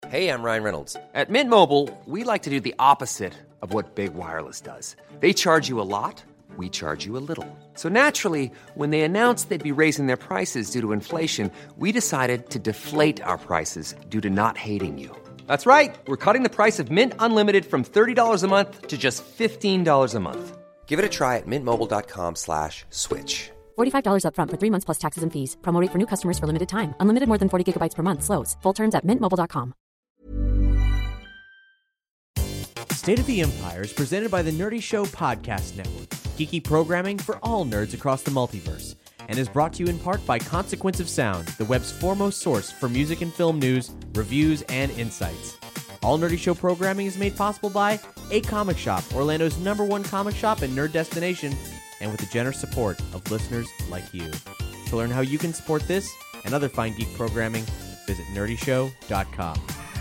Hey, I'm Ryan Reynolds. At Mint Mobile, we like to do the opposite of what Big Wireless does. They charge you a lot, we charge you a little. So naturally, when they announced they'd be raising their prices due to inflation, we decided to deflate our prices due to not hating you. That's right. We're cutting the price of Mint Unlimited from $30 a month to just $15 a month. Give it a try at mintmobile.com/switch. $45 up front for 3 months plus taxes and fees. Promo rate for new customers for limited time. Unlimited more than 40 gigabytes per month. Slows full terms at mintmobile.com. State of the Empire is presented by the Nerdy Show Podcast Network, geeky programming for all nerds across the multiverse, and is brought to you in part by Consequence of Sound, the web's foremost source for music and film news, reviews, and insights. All Nerdy Show programming is made possible by A Comic Shop, Orlando's #1 comic shop and nerd destination, and with the generous support of listeners like you. To learn how you can support this and other fine geek programming, visit nerdyshow.com.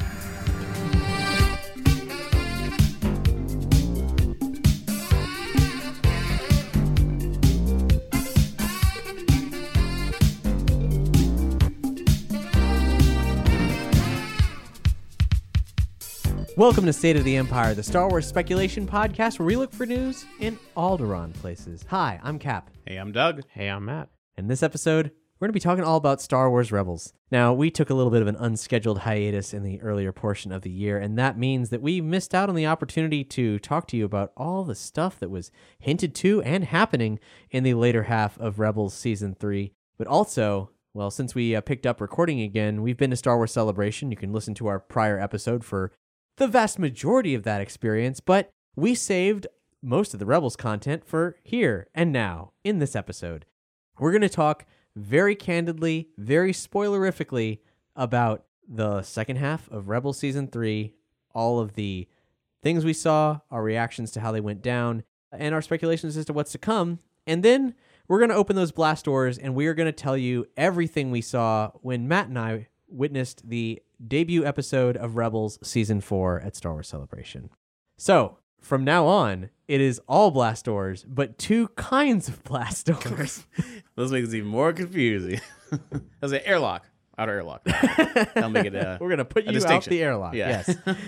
Welcome to State of the Empire, the Star Wars speculation podcast where we look for news in Alderaan places. Hi, I'm Cap. Hey, I'm Doug. Hey, I'm Matt. In this episode, we're going to be talking all about Star Wars Rebels. Now, we took a little bit of an unscheduled hiatus in the earlier portion of the year, and that means that we missed out on the opportunity to talk to you about all the stuff that was hinted to and happening in the later half of Rebels Season 3. But also, well, since we picked up recording again, we've been to Star Wars Celebration. You can listen to our prior episode for the vast majority of that experience, but we saved most of the Rebels content for here and now in this episode. We're going to talk very candidly, very spoilerifically about the second half of Rebels Season 3, all of the things we saw, our reactions to how they went down, and our speculations as to what's to come. And then we're going to open those blast doors, and we are going to tell you everything we saw when Matt and I witnessed the debut episode of Rebels Season 4 at Star Wars Celebration. So, from now on, it is all blast doors, but two kinds of blast doors. This makes it even more confusing. That's an airlock. Outer airlock. That'll make it We're going to put you out the airlock. Yeah.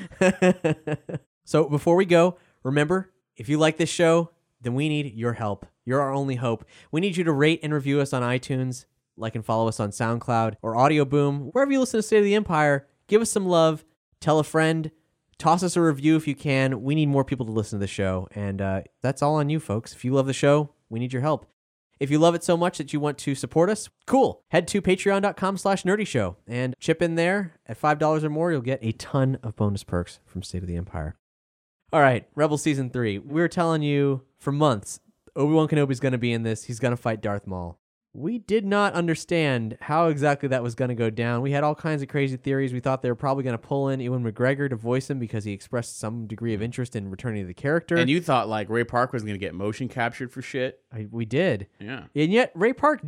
Yes. So, before we go, remember, if you like this show, then we need your help. You're our only hope. We need you to rate and review us on iTunes, like and follow us on SoundCloud or Audio Boom. Wherever you listen to State of the Empire, give us some love, tell a friend, toss us a review if you can. We need more people to listen to the show, and that's all on you, folks. If you love the show, we need your help. If you love it so much that you want to support us, cool. Head to patreon.com/nerdyshow and chip in there. At $5 or more, you'll get a ton of bonus perks from State of the Empire. All right, Rebels Season 3. We were telling you for months, Obi-Wan Kenobi's going to be in this. He's going to fight Darth Maul. We did not understand how exactly that was going to go down. We had all kinds of crazy theories. We thought they were probably going to pull in Ewan McGregor to voice him because he expressed some degree of interest in returning to the character. And you thought like Ray Park was going to get motion captured for shit. We did. Yeah. And yet Ray Park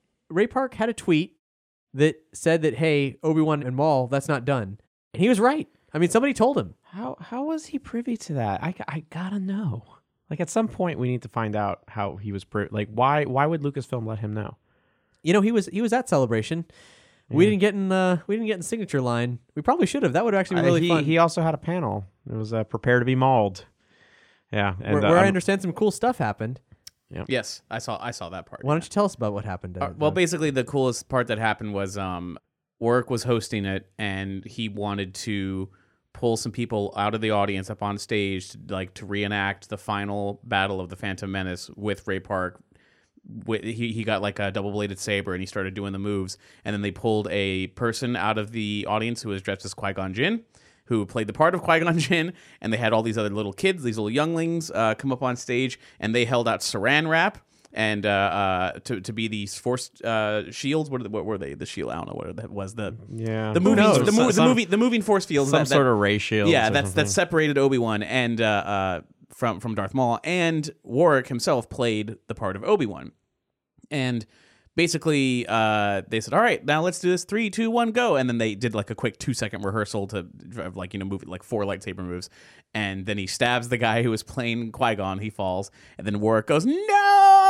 had a tweet that said that, hey, Obi-Wan and Maul, that's not done. And he was right. I mean, somebody told him. How was he privy to that? I gotta know. Like, at some point, we need to find out how he was why would Lucasfilm let him know? You know, he was at Celebration. Yeah. We didn't get in signature line. We probably should have. That would have actually been really fun. He also had a panel. It was prepare to be mauled. Yeah, and, where I understand some cool stuff happened. Yeah. Yes, I saw that part. Why don't you tell us about what happened? Well, basically, the coolest part that happened was Warwick was hosting it, and he wanted to pull some people out of the audience up on stage to reenact the final battle of the Phantom Menace with Ray Park. He got like a double-bladed saber and he started doing the moves, and then they pulled a person out of the audience who was dressed as Qui-Gon Jinn, who played the part of Qui-Gon Jinn, and they had all these other little kids, these little younglings come up on stage, and they held out Saran wrap and to be these force shields. What were they? The shield? I don't know what that was. The moving force fields. Some sort of ray shield. Yeah, that separated Obi-Wan and from Darth Maul, and Warwick himself played the part of Obi-Wan. And basically, they said, "All right, now let's do this. 3, 2, 1, go!" And then they did like a quick 2-second rehearsal to move like 4 lightsaber moves. And then he stabs the guy who was playing Qui-Gon. He falls, and then Warwick goes, "No!"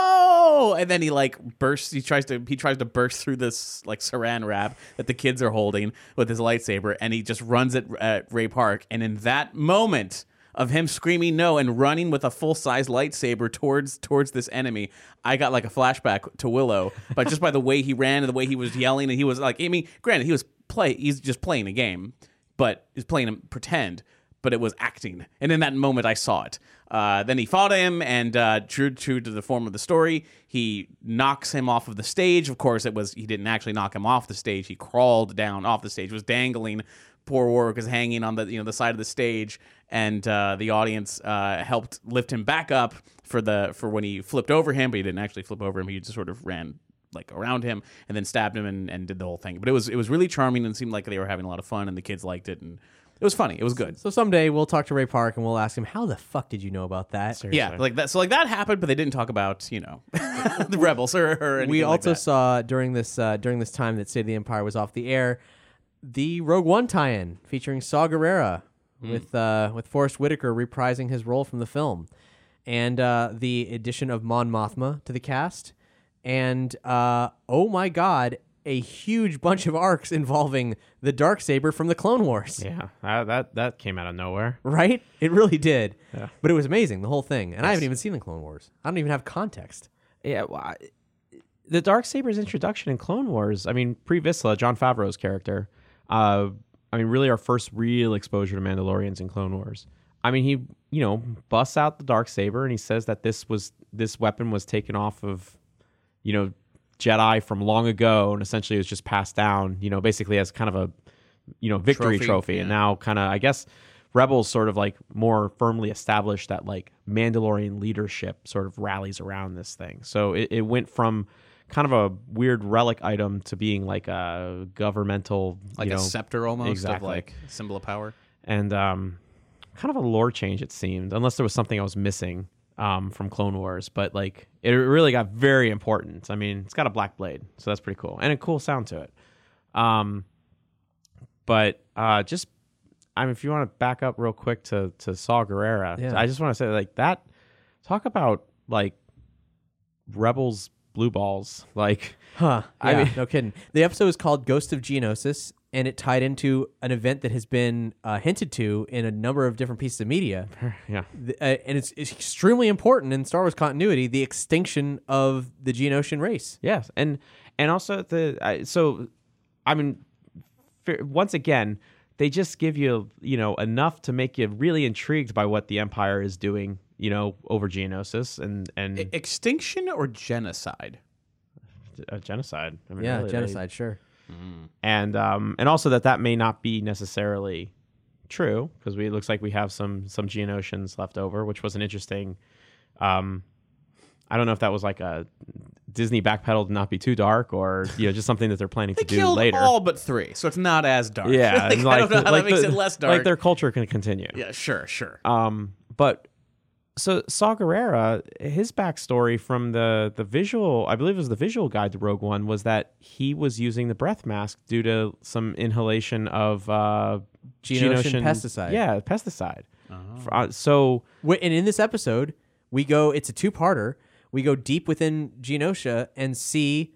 no! And then he like bursts. He tries to burst through this like saran wrap that the kids are holding with his lightsaber, and he just runs at Ray Park. And in that moment of him screaming no and running with a full-size lightsaber towards this enemy, I got like a flashback to Willow, but just by the way he ran and the way he was yelling, and he was like, I mean, granted, he's just playing a game, but he's playing him pretend, but it was acting. And in that moment, I saw it. Then he fought him, and true to the form of the story, he knocks him off of the stage. Of course, he didn't actually knock him off the stage. He crawled down off the stage, was dangling. Poor Warwick was hanging on the side of the stage, and the audience helped lift him back up for when he flipped over him, but he didn't actually flip over him. He just sort of ran like around him and then stabbed him and did the whole thing. But it was really charming and seemed like they were having a lot of fun, and the kids liked it, and it was funny. It was good. So someday we'll talk to Ray Park and we'll ask him, how the fuck did you know about that? Seriously. Yeah, like that. So like that happened, but they didn't talk about the rebels or anything. We like also that. saw during this time that State of the Empire was off the air, the Rogue One tie-in featuring Saw Gerrera with Forrest Whitaker reprising his role from the film, and the addition of Mon Mothma to the cast, and oh my God, a huge bunch of arcs involving the Darksaber from the Clone Wars. Yeah, that came out of nowhere. Right? It really did. Yeah. But it was amazing, the whole thing. And I haven't even seen the Clone Wars. I don't even have context. Yeah, well, the Darksaber's introduction in Clone Wars, I mean, pre-Vizsla, Jon Favreau's character, really our first real exposure to Mandalorians in Clone Wars. I mean, he, busts out the Darksaber and he says that this weapon was taken off of, Jedi from long ago, and essentially it was just passed down, basically as kind of a, victory trophy. Yeah. And now kind of, I guess, Rebels sort of like more firmly established that like Mandalorian leadership sort of rallies around this thing. So it went from kind of a weird relic item to being like a governmental, like a scepter almost, exactly. of like symbol of power. And kind of a lore change, it seemed, unless there was something I was missing from Clone Wars. But like it really got very important. I mean, it's got a black blade, so that's pretty cool, and a cool sound to it. If you want to back up real quick to Saw Gerrera, Yeah. I just want to say like that. Talk about like Rebels blue balls, like. Huh. I Yeah, mean- no kidding. The episode is called Ghost of Geonosis, and it tied into an event that has been hinted to in a number of different pieces of media. Yeah. And it's extremely important in Star Wars continuity, the extinction of the Geonosian race. Yes, and also once again, they just give you enough to make you really intrigued by what the Empire is doing, over Geonosis and Extinction or genocide? genocide. I mean, Yeah, really, genocide, sure. and also that may not be necessarily true, because it looks like we have some Geonosians left over, which was an interesting. I don't know if that was like a Disney backpedal to not be too dark, or just something that they're planning They to do killed later. all but 3, so it's not as dark. Yeah, like, I don't know how that makes it less dark. Like their culture can continue. Yeah, sure. But so Saw Gerrera, his backstory from the visual, I believe it was the visual guide to Rogue One, was that he was using the breath mask due to some inhalation of Geonosian pesticide. Yeah, pesticide. And in this episode, it's a two-parter. We go deep within Geonosis and see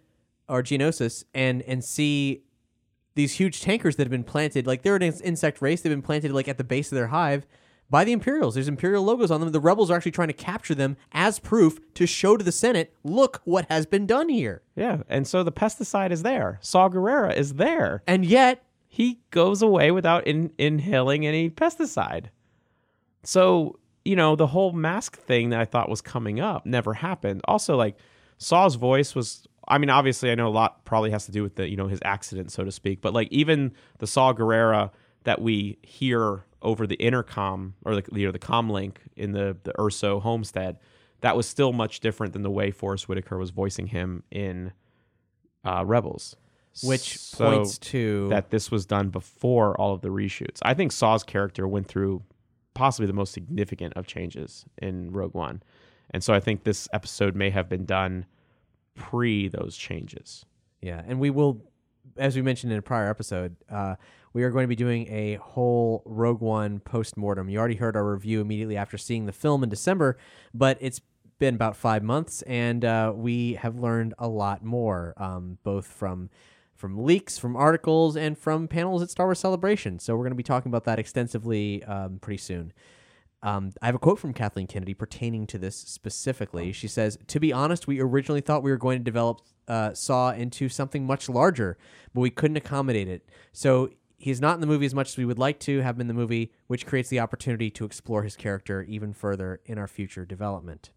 these huge tankers that have been planted. Like, they're an insect race. They've been planted like at the base of their hive by the Imperials. There's Imperial logos on them. The rebels are actually trying to capture them as proof to show to the Senate, look what has been done here. Yeah, and so the pesticide is there. Saw Gerrera is there. And yet, He goes away without inhaling any pesticide. So, the whole mask thing that I thought was coming up never happened. Also, like, Saw's voice was, obviously I know a lot probably has to do with the, his accident, so to speak, but like even the Saw Gerrera that we hear over the intercom or the comm link in the Urso homestead, that was still much different than the way Forrest Whitaker was voicing him in Rebels. which So points to that this was done before all of the reshoots. I think Saw's character went through possibly the most significant of changes in Rogue One. And so I think this episode may have been done pre those changes. Yeah, and we will, as we mentioned in a prior episode, we are going to be doing a whole Rogue One post-mortem. You already heard our review immediately after seeing the film in December, but it's been about 5 months, and we have learned a lot more, both from leaks, from articles, and from panels at Star Wars Celebration. So we're going to be talking about that extensively pretty soon. I have a quote from Kathleen Kennedy pertaining to this specifically. She says, "To be honest, we originally thought we were going to develop Saw into something much larger, but we couldn't accommodate it. So he's not in the movie as much as we would like to have him in the movie, which creates the opportunity to explore his character even further in our future development."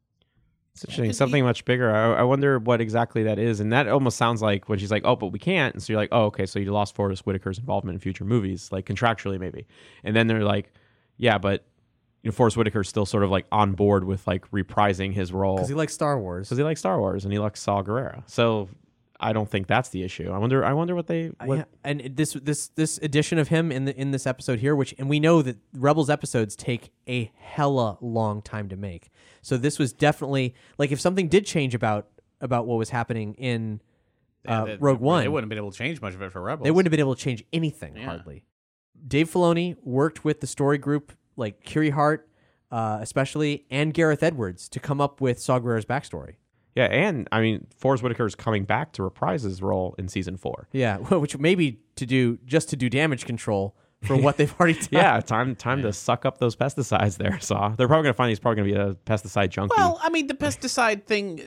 It's interesting. Something much bigger. I wonder what exactly that is. And that almost sounds like when she's like, oh, but we can't. And so you're like, oh, okay, so you lost Forrest Whitaker's involvement in future movies, like contractually maybe. And then they're like, yeah, but Forrest Whitaker's still sort of like on board with like reprising his role. Because he likes Star Wars. And he likes Saw Gerrera. So I don't think that's the issue. I wonder what they. What... And this edition of him in this episode here, and we know that Rebels episodes take a hella long time to make. So this was definitely like if something did change about what was happening in Rogue One, they wouldn't have been able to change much of it for Rebels. They wouldn't have been able to change anything hardly. Dave Filoni worked with the story group like Kiri Hart, especially, and Gareth Edwards to come up with Saw Gerrera's backstory. Yeah, and I mean, Forrest Whitaker is coming back to reprise his role in season 4. Yeah, which may be to do damage control for what they've already done. Yeah, time to suck up those pesticides there, Saw. They're probably going to find he's probably going to be a pesticide junkie. Well, I mean, the pesticide thing,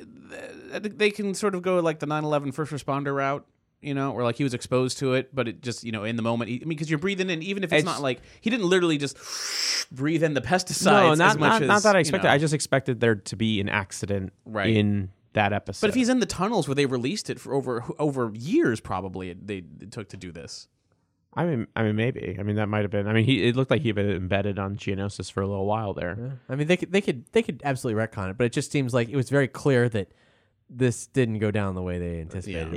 they can sort of go like the 9/11 first responder route, or like he was exposed to it, but it just, in the moment, because you're breathing in, even if it's not like, he didn't literally just breathe in the pesticides not that I expected. I just expected there to be an accident in that episode. But if he's in the tunnels where they released it for over years, probably it took to do this. I mean, maybe. I mean, that might have been. I mean, it looked like he'd been embedded on Geonosis for a little while there. Yeah. I mean, they could absolutely retcon it, but it just seems like it was very clear that this didn't go down the way they anticipated.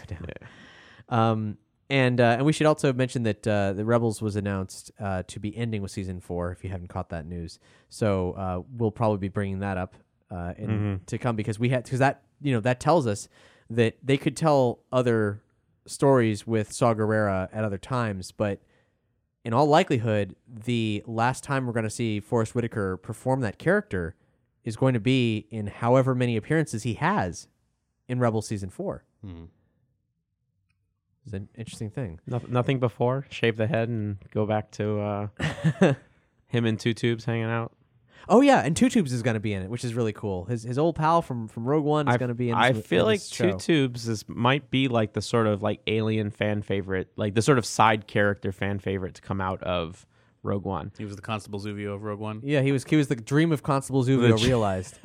And we should also mention that the Rebels was announced to be ending with season 4. If you haven't caught that news, so we'll probably be bringing that up to come because that tells us that they could tell other stories with Saw Gerrera at other times, but in all likelihood, the last time we're going to see Forrest Whitaker perform that character is going to be in however many appearances he has in Rebels season 4. It's an interesting thing. Nothing before? Shave the head and go back to him and Two Tubes hanging out? Oh, yeah, and Two Tubes is going to be in it, which is really cool. His old pal from Rogue One is going to be in this. I feel like show. Two Tubes might be like the sort of like alien fan favorite, like the sort of side character fan favorite to come out of Rogue One. He was the Constable Zuvio of Rogue One. Yeah, he was the dream of Constable Zuvio realized.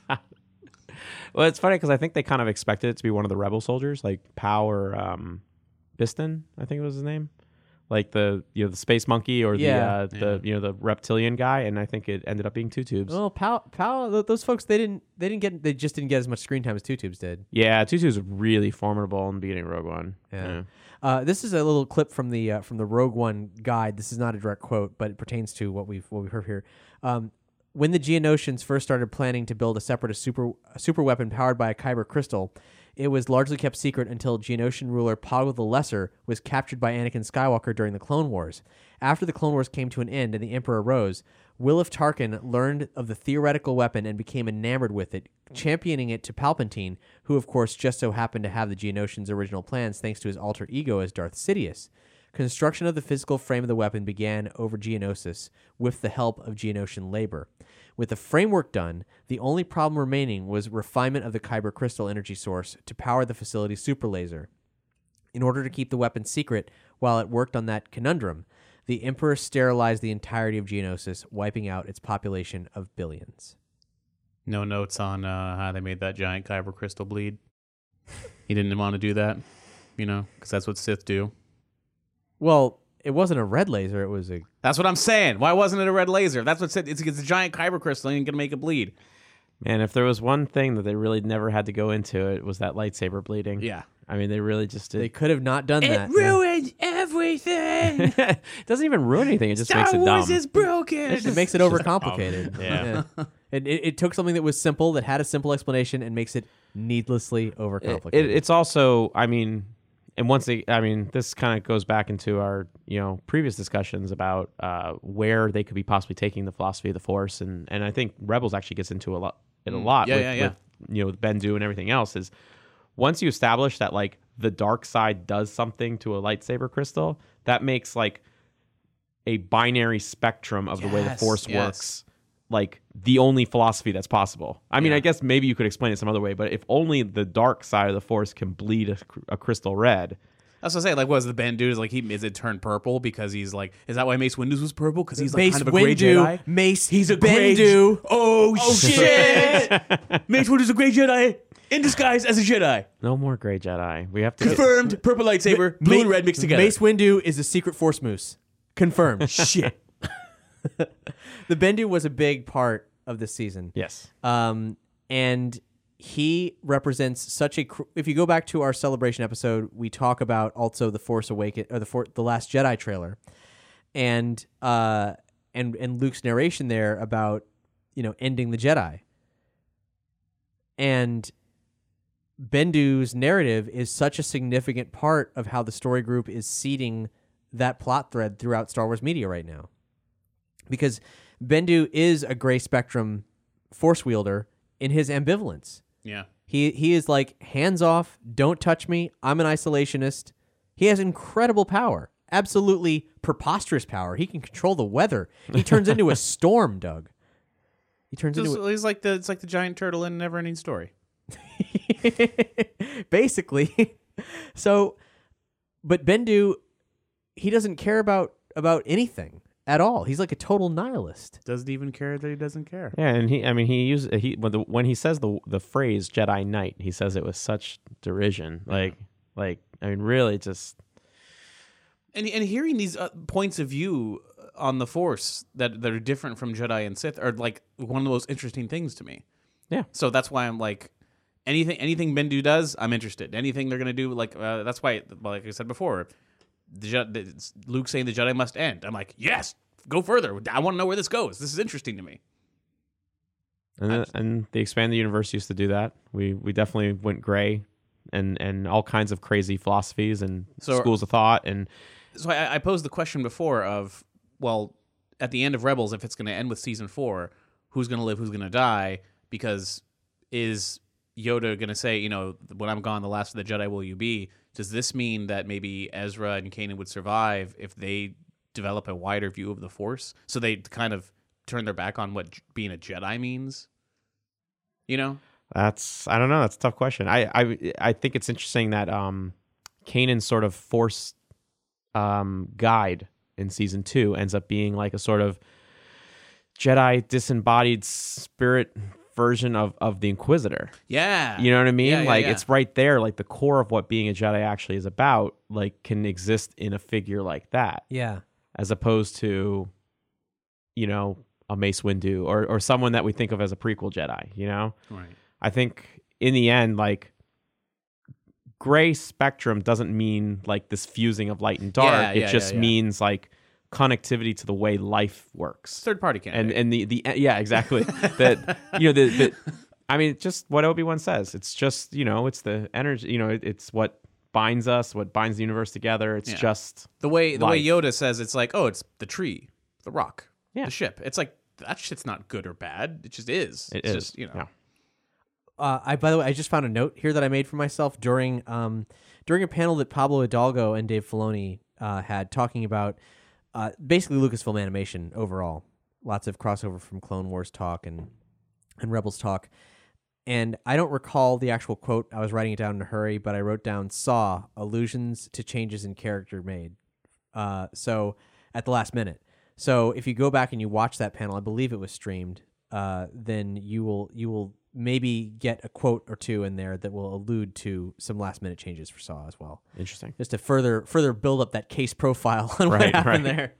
Well, it's funny because I think they kind of expected it to be one of the rebel soldiers, like Pow or Biston, I think it was his name. Like the space monkey or the reptilian guy, and I think it ended up being Two Tubes. Well, Pow, those folks they just didn't get as much screen time as Two Tubes did. Yeah, Two Tubes was really formidable in the beginning of Rogue One. Yeah. This is a little clip from the Rogue One guide. This is not a direct quote, but it pertains to what we've heard here. When the Geonosians first started planning to build a separatist super weapon powered by a kyber crystal, it was largely kept secret until Geonosian ruler Poggle the Lesser was captured by Anakin Skywalker during the Clone Wars. After the Clone Wars came to an end and the Emperor rose, Williff Tarkin learned of the theoretical weapon and became enamored with it, championing it to Palpatine, who of course just so happened to have the Geonosians' original plans thanks to his alter ego as Darth Sidious. Construction of the physical frame of the weapon began over Geonosis with the help of Geonosian labor. With the framework done, the only problem remaining was refinement of the kyber crystal energy source to power the facility's super laser. In order to keep the weapon secret while it worked on that conundrum, the Emperor sterilized the entirety of Geonosis, wiping out its population of billions. No notes on how they made that giant kyber crystal bleed. He didn't want to do that, because that's what Sith do. Well, it wasn't a red laser. It was a... That's what I'm saying. Why wasn't it a red laser? That's what said. It's a giant kyber crystal and going to make it bleed. Man, if there was one thing that they really never had to go into, it was that lightsaber bleeding. Yeah. I mean, they really just did. They could have not done that. It ruined everything. It doesn't even ruin anything. It just makes it dumb. Star Wars is broken. It makes it overcomplicated. Yeah. It took something that was simple, that had a simple explanation, and makes it needlessly overcomplicated. It's also, I mean... And this kind of goes back into our, previous discussions about where they could be possibly taking the philosophy of the Force, and I think Rebels actually gets into a it a lot Yeah. with Bendu and everything else, is once you establish that like the dark side does something to a lightsaber crystal, that makes like a binary spectrum of the way the Force works like the only philosophy that's possible. I mean, I guess maybe you could explain it some other way, but if only the dark side of the Force can bleed a crystal red. That's what I say. Like, what is the Bendu? Is it turned purple because he's like? Is that why Mace Windu was purple? Because he's like kind of a gray Jedi. He's a Bendu. Oh shit! Mace Windu's a gray Jedi in disguise as a Jedi. No more gray Jedi. We have to Confirmed. Purple lightsaber, blue and red mixed together. Mace Windu is a secret Force moose. Confirmed. Shit. The Bendu was a big part of this season. Yes. And he represents such a. If you go back to our celebration episode, we talk about also the Force Awakens or the Last Jedi trailer, and Luke's narration there about ending the Jedi. And Bendu's narrative is such a significant part of how the story group is seeding that plot thread throughout Star Wars media right now, because Bendu is a gray spectrum Force wielder in his ambivalence. Yeah. He is like, hands off, don't touch me, I'm an isolationist. He has incredible power, absolutely preposterous power. He can control the weather. He turns into a storm, Doug. He turns into He's like it's like the giant turtle in Neverending Story. basically. So, but Bendu, he doesn't care about anything at all. He's like a total nihilist. Doesn't even care that he doesn't care. Yeah, and when he says the phrase Jedi Knight, he says it with such derision. Like I mean, really, just and hearing these points of view on the Force that are different from Jedi and Sith are like one of the most interesting things to me. Yeah. So that's why I'm like, anything Bendu does, I'm interested. Anything they're gonna do, like that's why, like I said before, Luke saying the Jedi must end. I'm like, yes, go further. I want to know where this goes. This is interesting to me. And the expanded universe used to do that. We definitely went gray, and all kinds of crazy philosophies and schools of thought. And so I posed the question before of, well, at the end of Rebels, if it's going to end with season 4, who's going to live, who's going to die? Because is Yoda going to say, when I'm gone, the last of the Jedi will you be? Does this mean that maybe Ezra and Kanan would survive if they develop a wider view of the Force? So they kind of turn their back on what being a Jedi means? I don't know. That's a tough question. I think it's interesting that Kanan's sort of Force guide in season 2 ends up being like a sort of Jedi disembodied spirit version of the Inquisitor. Yeah. You know what I mean? Yeah, It's right there, like the core of what being a Jedi actually is about, like can exist in a figure like that. Yeah. As opposed to, a Mace Windu or someone that we think of as a prequel Jedi, Right. I think in the end, like gray spectrum doesn't mean like this fusing of light and dark. It just means like connectivity to the way life works. Third party candidate. And the yeah, exactly. that I mean, just what Obi-Wan says. It's just, it's the energy, it's what binds us, what binds the universe together. It's just the way Yoda says it's like, oh, it's the tree, the rock, the ship. It's like that shit's not good or bad. It just is. It's just, Yeah. By the way, I just found a note here that I made for myself during a panel that Pablo Hidalgo and Dave Filoni had talking about basically Lucasfilm animation overall. Lots of crossover from Clone Wars talk and Rebels talk. And I don't recall the actual quote. I was writing it down in a hurry, but I wrote down "saw allusions to changes in character made." So at the last minute. So if you go back and you watch that panel, I believe it was streamed. Then you will maybe get a quote or two in there that will allude to some last minute changes for Saw as well. Interesting. Just to further build up that case profile on what happened there.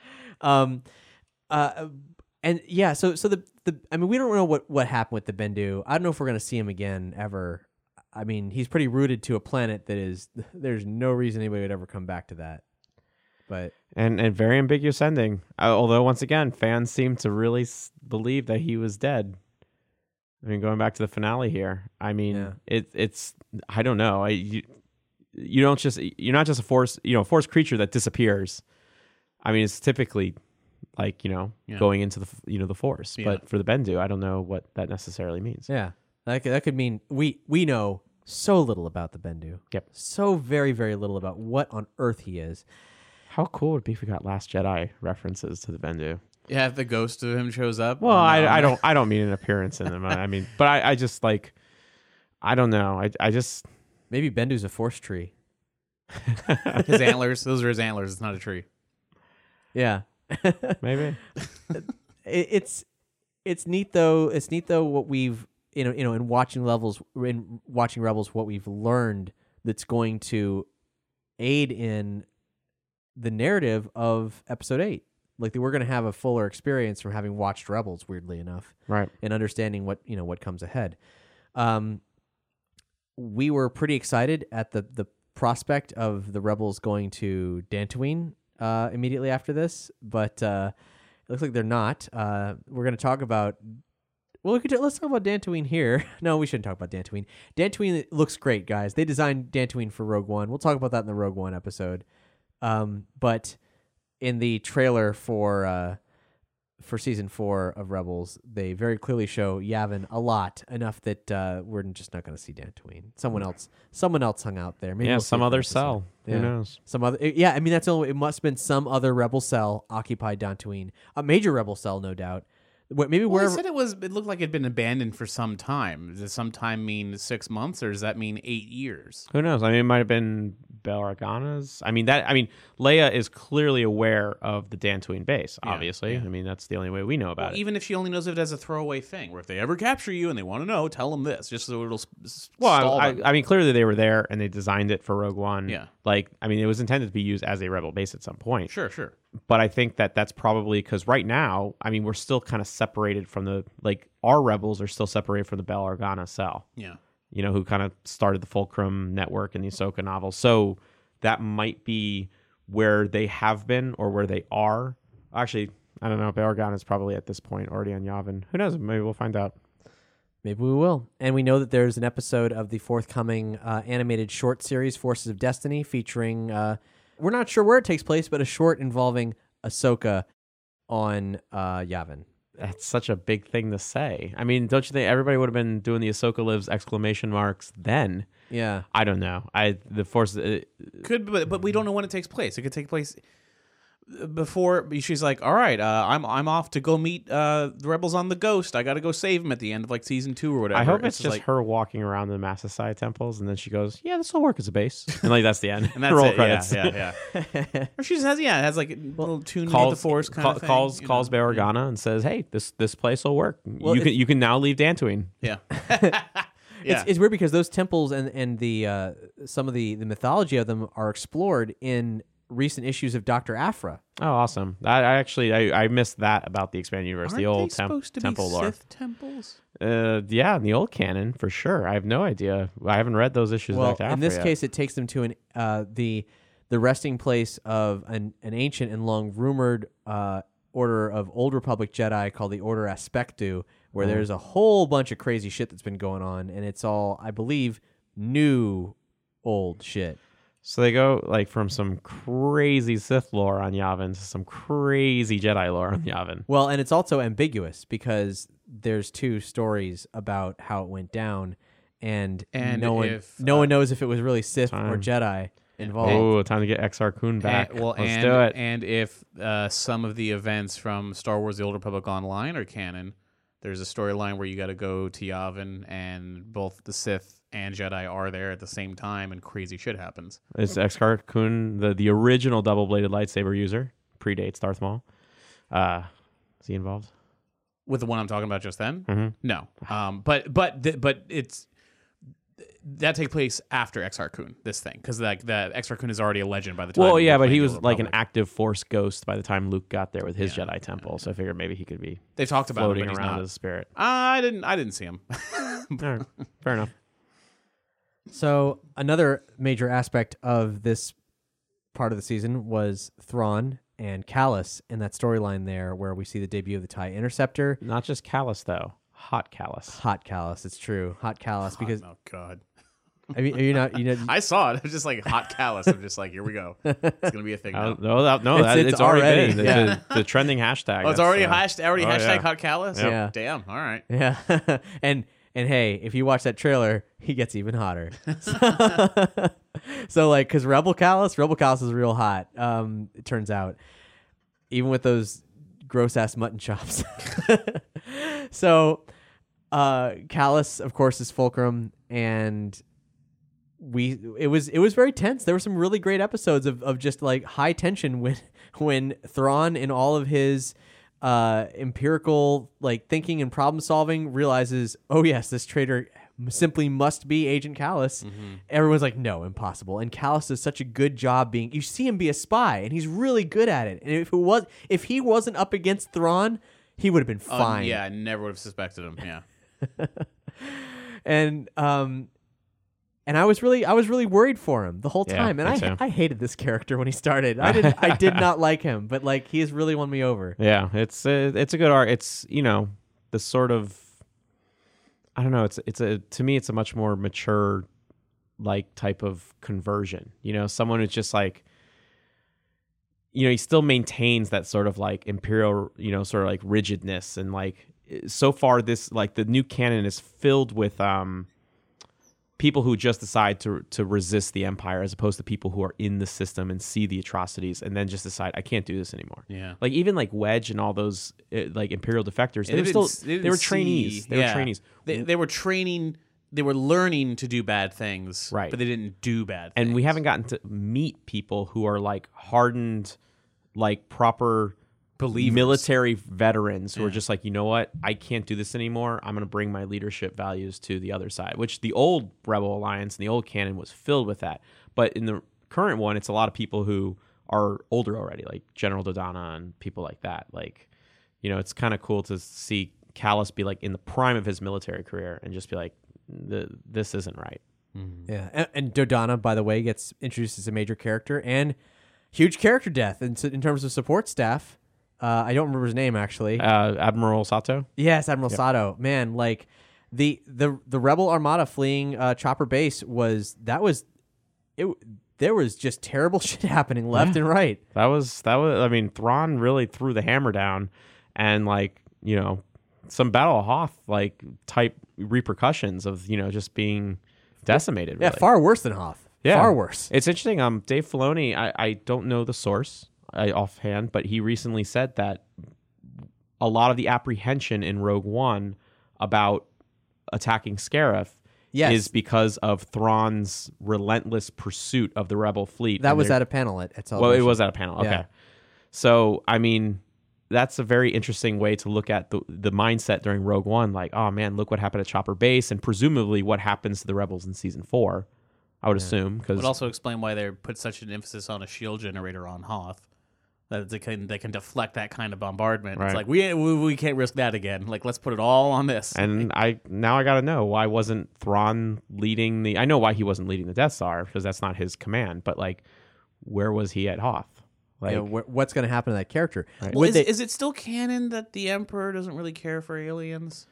And yeah, so the I mean, we don't know what happened with the Bendu. I don't know if we're going to see him again ever. I mean, he's pretty rooted to a planet there's no reason anybody would ever come back to that. But and very ambiguous ending. Although once again, fans seem to really believe that he was dead. I mean, going back to the finale here. I mean, it's I don't know. You're not just a force creature that disappears. I mean, it's typically like going into the Force. Yeah. But for the Bendu, I don't know what that necessarily means. Yeah, that could mean we know so little about the Bendu. Yep. So very, very little about what on earth he is. How cool would it be if we got Last Jedi references to the Bendu? Yeah, if the ghost of him shows up. Well, I don't mean an appearance in them. I mean, but I just like, I don't know. I just Maybe Bendu's a Force tree. his antlers. Those are his antlers. It's not a tree. Yeah. maybe. It's neat though. It's neat though what we've in watching Rebels, what we've learned that's going to aid in the narrative of Episode 8. Like we're going to have a fuller experience from having watched Rebels, weirdly enough, Right. and understanding what comes ahead. We were pretty excited at the prospect of the Rebels going to Dantooine immediately after this, but it looks like they're not. We're going to talk about. Well, let's talk about Dantooine here. No, we shouldn't talk about Dantooine. Dantooine looks great, guys. They designed Dantooine for Rogue One. We'll talk about that in the Rogue One episode. But in the trailer for season 4 of Rebels, they very clearly show Yavin a lot, enough that we're just not going to see Dantooine. Someone else hung out there. Maybe Yeah, we'll see some it other next cell. episode. Who knows? Some other. Yeah, I mean that's it must have been some other rebel cell occupied Dantooine, a major rebel cell, no doubt. Maybe Well, wherever. they said it looked like it'd been abandoned for some time. Does some time mean 6 months, or does that mean 8 years? Who knows? I mean, it might have been Bail Organa's. I mean, Leia is clearly aware of the Dantooine base. Yeah, Obviously, yeah. I mean that's the only way we know about it. Even if she only knows of it as a throwaway thing, where if they ever capture you and they want to know, tell them this, just so it'll Well, stall them. I mean, clearly they were there and they designed it for Rogue One. Yeah. Like, I mean, it was intended to be used as a rebel base at some point. Sure. But I think that's probably because right now, I mean, we're still kind of separated from our rebels are still separated from the Bail Organa cell. Yeah. Who kind of started the Fulcrum network and the Ahsoka novels. So that might be where they have been or where they are. Actually, I don't know. Bail Organa is probably at this point already on Yavin. Who knows? Maybe we'll find out. Maybe we will. And we know that there's an episode of the forthcoming animated short series, Forces of Destiny, featuring, we're not sure where it takes place, but a short involving Ahsoka on Yavin. That's such a big thing to say. I mean, don't you think everybody would have been doing the Ahsoka lives exclamation marks then? Yeah. I don't know. The Force Could, but we don't know when it takes place. It could take place before. She's like, all right, I'm off to go meet the rebels on the Ghost. I got to go save them at the end of like season 2 or whatever. I hope it's just like, her walking around the Maasai temples, and then she goes, "Yeah, this will work as a base," and like that's the end. and that's Roll it. credits. Yeah. Or she just has, it has like a little tune with the Calls Force kind of thing. calls you calls know? Bail Organa and says, "Hey, this place will work. Well, you can now leave Dantooine." Yeah. It's weird because those temples and the some of the mythology of them are explored in recent issues of Dr. Aphra. Oh, awesome! I missed that about the expanded universe. Aren't the old they supposed to temple be lore. Sith temples? Yeah, in the old canon for sure. I have no idea. I haven't read those issues. Well, back to in Aphra this yet. case, it takes them to the resting place of an ancient and long rumored order of Old Republic Jedi called the Order Aspectu, where there's a whole bunch of crazy shit that's been going on, and it's all, I believe, new old shit. So they go like from some crazy Sith lore on Yavin to some crazy Jedi lore on Yavin. Well, and it's also ambiguous because there's two stories about how it went down, and no one knows if it was really Sith or Jedi involved. Oh, time to get Exar Kun back. Let's do it. And if some of the events from Star Wars: The Old Republic Online are canon, there's a storyline where you got to go to Yavin, and both the Sith and Jedi are there at the same time, and crazy shit happens. Is Exar Kun the original double-bladed lightsaber user? Predates Darth Maul. Is he involved? With the one I'm talking about just then? Mm-hmm. No. But it's that takes place after Exar Kun, this thing, because like the Exar Kun is already a legend by the time. Well, yeah, but played he The was Old like an Republic. active Force ghost by the time Luke got there with his Yeah. Jedi temple. So I figured maybe he could be They've talked about floating him, but he's around not. as a spirit. I didn't see him. All right, fair enough. So another major aspect of this part of the season was Thrawn and Callus in that storyline there, where we see the debut of the TIE Interceptor. Not just Callus though, hot Callus. Hot Callus, it's true. Hot Callus, because oh God. I mean, are you not? You know, I saw it. It was just like hot callus. I'm just like, here we go. It's gonna be a thing now. It's already already, been yeah. the trending hashtag. Oh, it's already hashtag yeah. hot callus. Yep. Yeah. Damn. All right. yeah. and hey, if you watch that trailer, he gets even hotter. So like, because Rebel Callus is real hot. It turns out, even with those gross ass mutton chops. So, Callus, of course, is Fulcrum, and it was very tense. There were some really great episodes of just like high tension when Thrawn, in all of his empirical like thinking and problem solving, realizes, oh yes, this traitor simply must be Agent Callus. Everyone's like, no, impossible. And Callus does such a good job you see him be a spy, and he's really good at it. And if he wasn't up against Thrawn, he would have been fine. Yeah, I never would have suspected him. Yeah. And I was really worried for him the whole Yeah, time. me And too. I hated this character when he started. I did not like him, but like he has really won me over. Yeah, it's a good arc. It's the sort of, I don't know. To me it's a much more mature like type of conversion. Someone who's just like, he still maintains that sort of like imperial, sort of like rigidness, and like so far this like the new canon is filled with people who just decide to resist the Empire, as opposed to people who are in the system and see the atrocities and then just decide, I can't do this anymore. Yeah. Like even like Wedge and all those like Imperial defectors, And they were trainees. They were trainees. They were training. They were learning to do bad things, Right. But they didn't do bad things. And we haven't gotten to meet people who are like hardened, like proper Believers. military veterans who are just like, you know what, I can't do this anymore. I'm going to bring my leadership values to the other side, which the old Rebel Alliance and the old canon was filled with that. But in the current one, it's a lot of people who are older already, like General Dodonna and people like that. Like, it's kind of cool to see Callus be like in the prime of his military career and just be like, this isn't right. Yeah, and Dodonna, by the way, gets introduced as a major character and huge character death in terms of support staff. I don't remember his name actually. Admiral Sato. Yes, Admiral Sato. Man, like the Rebel Armada fleeing Chopper Base there was just terrible shit happening left and right. That was. I mean, Thrawn really threw the hammer down, and like some Battle of Hoth like type repercussions of just being decimated. Yeah, really. far worse than Hoth. Yeah. Far worse. It's interesting. Dave Filoni. I don't know the source offhand, but he recently said that a lot of the apprehension in Rogue One about attacking Scarif is because of Thrawn's relentless pursuit of the Rebel fleet. That was at a panel at Celebration. Well, it was at a panel. Okay. Yeah. So, I mean, that's a very interesting way to look at the mindset during Rogue One. Like, oh man, look what happened at Chopper Base, and presumably what happens to the Rebels in Season 4. I would assume, because would also explain why they put such an emphasis on a shield generator on Hoth. That they can deflect that kind of bombardment. Right. It's like we can't risk that again. Like, let's put it all on this. And I got to know, why wasn't Thrawn leading the? I know why he wasn't leading the Death Star, because that's not his command. But like, where was he at Hoth? Like, what's going to happen to that character? Right. Well, is it still canon that the Emperor doesn't really care for aliens?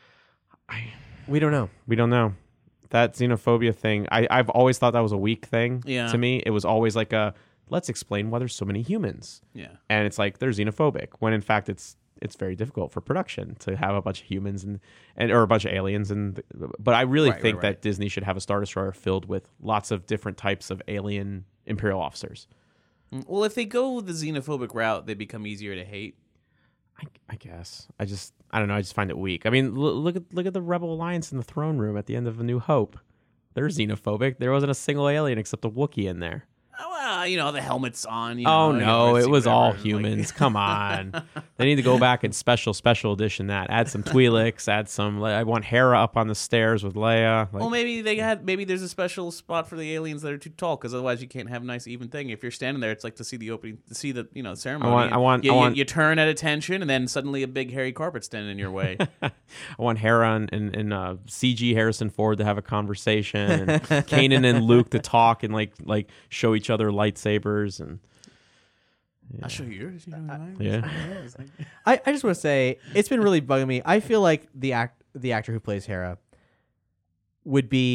We don't know. We don't know. That xenophobia thing, I've always thought that was a weak thing. Yeah. To me, it was always like let's explain why there's so many humans. Yeah. And it's like they're xenophobic, when in fact it's very difficult for production to have a bunch of humans and or a bunch of aliens. But I really think that Disney should have a Star Destroyer filled with lots of different types of alien Imperial officers. Well, if they go the xenophobic route, they become easier to hate. I guess. I don't know. I just find it weak. I mean, look at the Rebel Alliance in the throne room at the end of A New Hope. They're xenophobic. There wasn't a single alien except a Wookiee in there. Well, the helmet's on. Oh no, it was all whatever, humans. Come on, they need to go back and special edition that. Add some Twi'leks. Add some. I want Hera up on the stairs with Leia. Well, maybe there's a special spot for the aliens that are too tall, because otherwise you can't have a nice even thing. If you're standing there, it's like to see the opening, to see the ceremony. You turn at attention, and then suddenly a big hairy carpet standing in your way. I want Hera and CG Harrison Ford to have a conversation, and Kanan and Luke to talk and like show each other lightsabers, and I'll show you yours. yeah. I just want to say, it's been really bugging me. I feel like the actor who plays Hera would be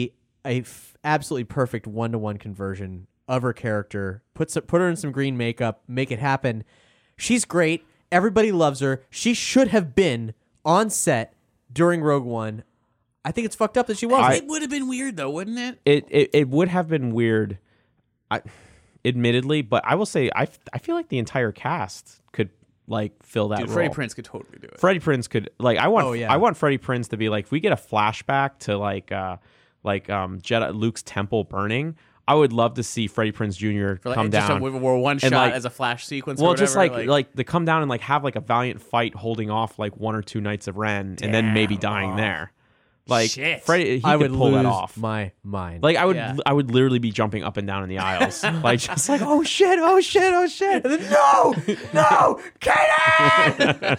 absolutely perfect 1-to-1 conversion of her character. Put her in some green makeup, make it happen. She's great. Everybody loves her. She should have been on set during Rogue One. I think it's fucked up that she wasn't. It would have been weird though, wouldn't it? It would have been weird, admittedly, but I will say I feel like the entire cast could like fill that role. Freddie Prinze could totally do it. Freddie Prinze could I want Freddie Prinze to be like, if we get a flashback to Jedi Luke's temple burning, I would love to see Freddie Prinze Jr. come down with one shot as a flash sequence. Well, or whatever, just like to come down and like have like a valiant fight holding off like 1 or 2 Knights of Ren, and then maybe dying there. Like Shit. Freddie, I could would pull that lose off. my mind. Like I would literally be jumping up and down in the aisles, like just like oh shit, and then no, Kanan!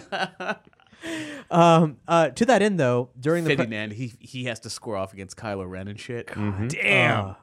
To that end, though, during the Ferdinand, he has to score off against Kylo Ren and shit. Mm-hmm. Damn.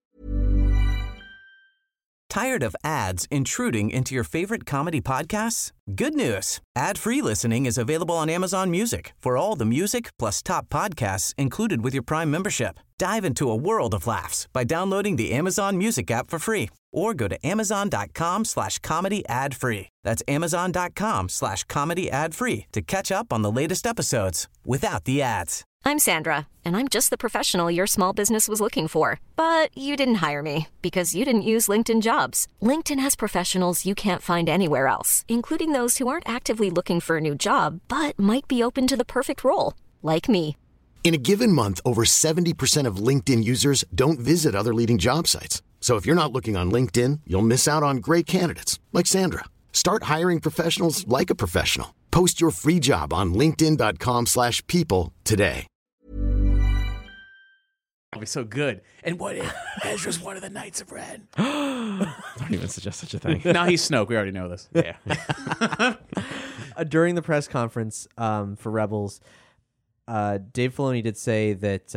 Tired of ads intruding into your favorite comedy podcasts? Good news. Ad-free listening is available on Amazon Music for all the music plus top podcasts included with your Prime membership. Dive into a world of laughs by downloading the Amazon Music app for free or go to amazon.com/comedy ad-free. That's amazon.com/comedy ad-free to catch up on the latest episodes without the ads. I'm Sandra, and I'm just the professional your small business was looking for. But you didn't hire me because you didn't use LinkedIn Jobs. LinkedIn has professionals you can't find anywhere else, including those who aren't actively looking for a new job, but might be open to the perfect role, like me. In a given month, over 70% of LinkedIn users don't visit other leading job sites. So if you're not looking on LinkedIn, you'll miss out on great candidates like Sandra. Start hiring professionals like a professional. Post your free job on linkedin.com/people today. It'll be so good. And what if Ezra's one of the Knights of Ren? Don't even suggest such a thing. No, he's Snoke. We already know this. Yeah. during the press conference for Rebels, Dave Filoni did say that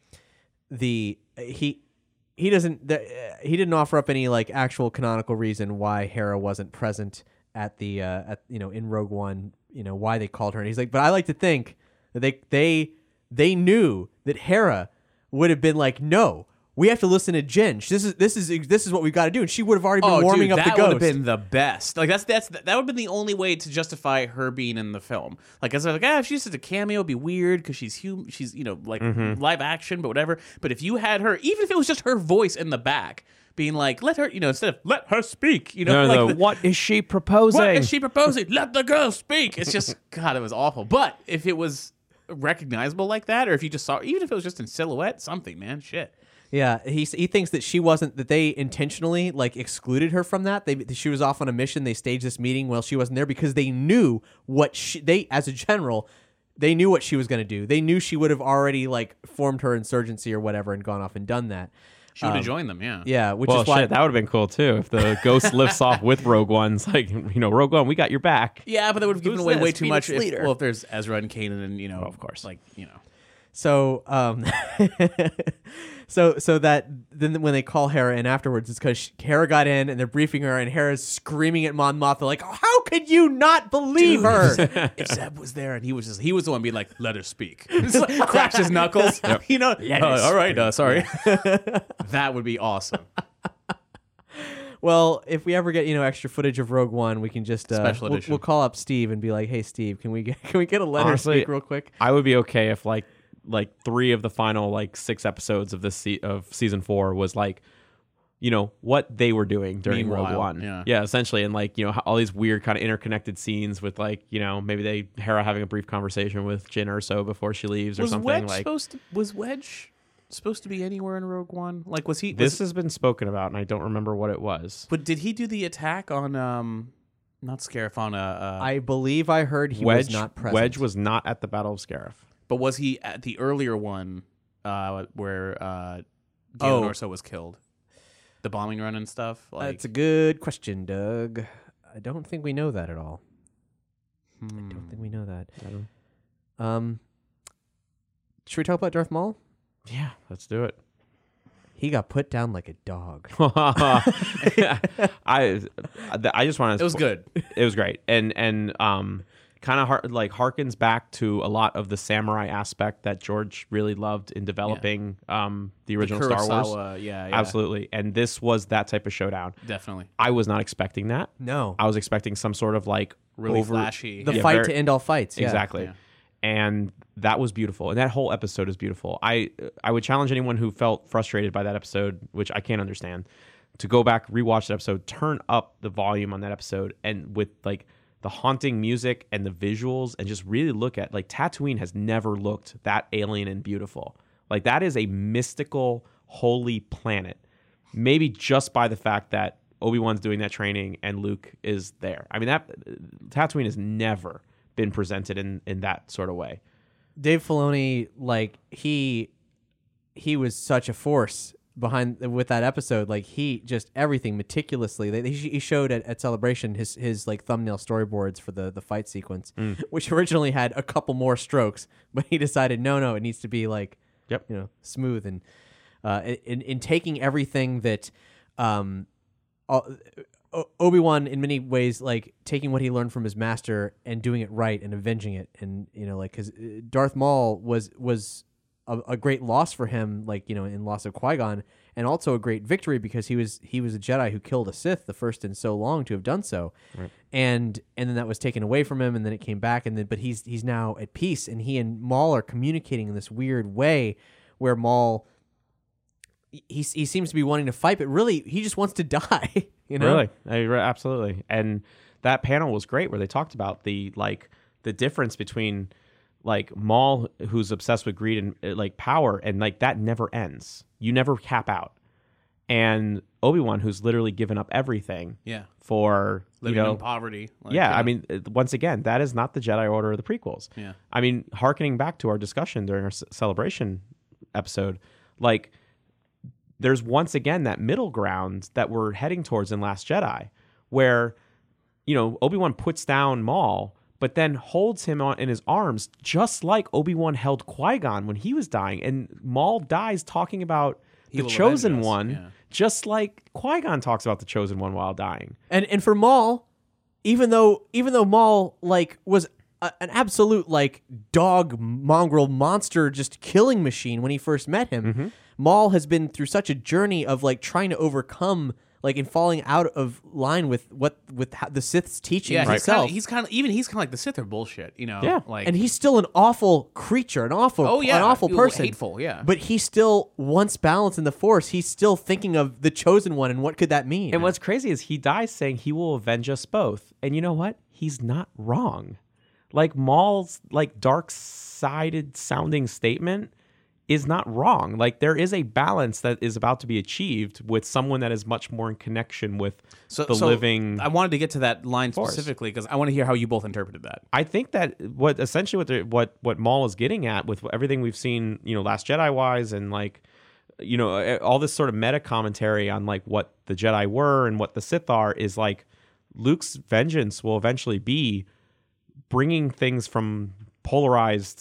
he didn't offer up any like actual canonical reason why Hera wasn't present at the in Rogue One, why they called her. And he's like, but I like to think that they knew that Hera would have been like, no, we have to listen to Jyn. This is what we've got to do, and she would have already been warming up the ghost. That would have been the best. Like that would have been the only way to justify her being in the film. Like as if she's just a cameo, it'd be weird because she's human. She's live action, but whatever. But if you had her, even if it was just her voice in the back, being like, let her, instead of let her speak, what is she proposing? What is she proposing? Let the girl speak. It's just God, it was awful. But if it was recognizable like that, or if you just saw, even if it was just in silhouette, something, man, shit. Yeah, he thinks that they intentionally like excluded her from that. She was off on a mission. They staged this meeting while she wasn't there because they knew as a general, they knew what she was going to do. They knew she would have already like formed her insurgency or whatever and gone off and done that. She would have joined them, yeah. Yeah, which well, is why shit, that would have been cool too if the ghost lifts off with Rogue One. It's like, Rogue One, we got your back. Yeah, but that would have given away way too much. If there's Ezra and Kanan, and of course, So, so that then when they call Hera in afterwards, it's because Hera got in and they're briefing her, and Hera's screaming at Mon Mothma like, oh, "How could you not believe her?" If Zeb was there and he was the one being like, "Let her speak," cracks his knuckles. Yep. All right, sorry. That would be awesome. Well, if we ever get extra footage of Rogue One, we can just Special edition. We'll call up Steve and be like, "Hey, Steve, can we get a letter Honestly, speak real quick?" I would be okay if like 3 of the final 6 episodes of this of season 4 was what they were doing during Rogue One. Yeah, essentially, and all these weird kind of interconnected scenes with maybe Hera having a brief conversation with Jyn Erso before she leaves or something. Was Wedge supposed to be anywhere in Rogue One? Like, was he? This has been spoken about, and I don't remember what it was. But did he do the attack on not Scarif, on I believe I heard he was not present. Wedge was not at the Battle of Scarif. But was he at the earlier one where Galen Erso was killed? The bombing run and stuff? That's a good question, Doug. I don't think we know that at all. I don't think we know that. Should we talk about Darth Maul? Yeah, let's do it. He got put down like a dog. I just want to. It was good. It was great, and kind of harkens back to a lot of the samurai aspect that George really loved in developing the original Star Wars. Yeah, absolutely. And this was that type of showdown. Definitely. I was not expecting that. No. I was expecting some sort of like Really flashy. The fight to end all fights. Yeah. Exactly. Yeah. And that was beautiful. And that whole episode is beautiful. I would challenge anyone who felt frustrated by that episode, which I can't understand, to go back, rewatch that episode, turn up the volume on that episode, and with like the haunting music and the visuals, and just really look at, like, Tatooine has never looked that alien and beautiful. Like, that is a mystical, holy planet. Maybe just by the fact that Obi-Wan's doing that training and Luke is there. I mean, that Tatooine has never been presented in that sort of way. Dave Filoni, like, he was such a force behind with that episode. Like, he just everything meticulously. He showed at Celebration his like thumbnail storyboards for the fight sequence, which originally had a couple more strokes, but he decided no, it needs to be like smooth, and in taking everything that Obi-Wan, in many ways, like, taking what he learned from his master and doing it right and avenging it. And, like, because Darth Maul was a great loss for him, like, in loss of Qui-Gon, and also a great victory because he was a Jedi who killed a Sith, the first in so long to have done so. Right. And then that was taken away from him, and then it came back, but he's now at peace, and he and Maul are communicating in this weird way where Maul, he seems to be wanting to fight, but really he just wants to die. Really, absolutely. And that panel was great where they talked about the difference between, like, Maul, who's obsessed with greed and like power, and like that never ends. You never cap out. And Obi-Wan, who's literally given up everything. For living in poverty. I mean, once again, that is not the Jedi Order of the prequels. Yeah. I mean, hearkening back to our discussion during our Celebration episode, like, there's once again that middle ground that we're heading towards in Last Jedi, where, Obi-Wan puts down Maul, but then holds him in his arms, just like Obi-Wan held Qui-Gon when he was dying. And Maul dies talking about the Chosen One, just like Qui-Gon talks about the Chosen One while dying. And for Maul, even though Maul, like, was an absolute, like, dog mongrel monster, just killing machine when he first met him, Maul has been through such a journey of, like, trying to overcome, like, and falling out of line with the Sith's teaching himself. He's kind of like the Sith are bullshit, Yeah, like, and he's still an awful creature, an awful person, hateful, yeah. But he still wants balance in the Force. He's still thinking of the Chosen One and what could that mean. And what's crazy is he dies saying he will avenge us both. And you know what? He's not wrong. Like, Maul's, like, dark-sided sounding statement is not wrong. Like, there is a balance that is about to be achieved with someone that is much more in connection with the living. I wanted to get to that line specifically because I want to hear how you both interpreted that. I think that what Maul is getting at with everything we've seen, Last Jedi wise, and, like, all this sort of meta commentary on, like, what the Jedi were and what the Sith are, is like Luke's vengeance will eventually be bringing things from polarized,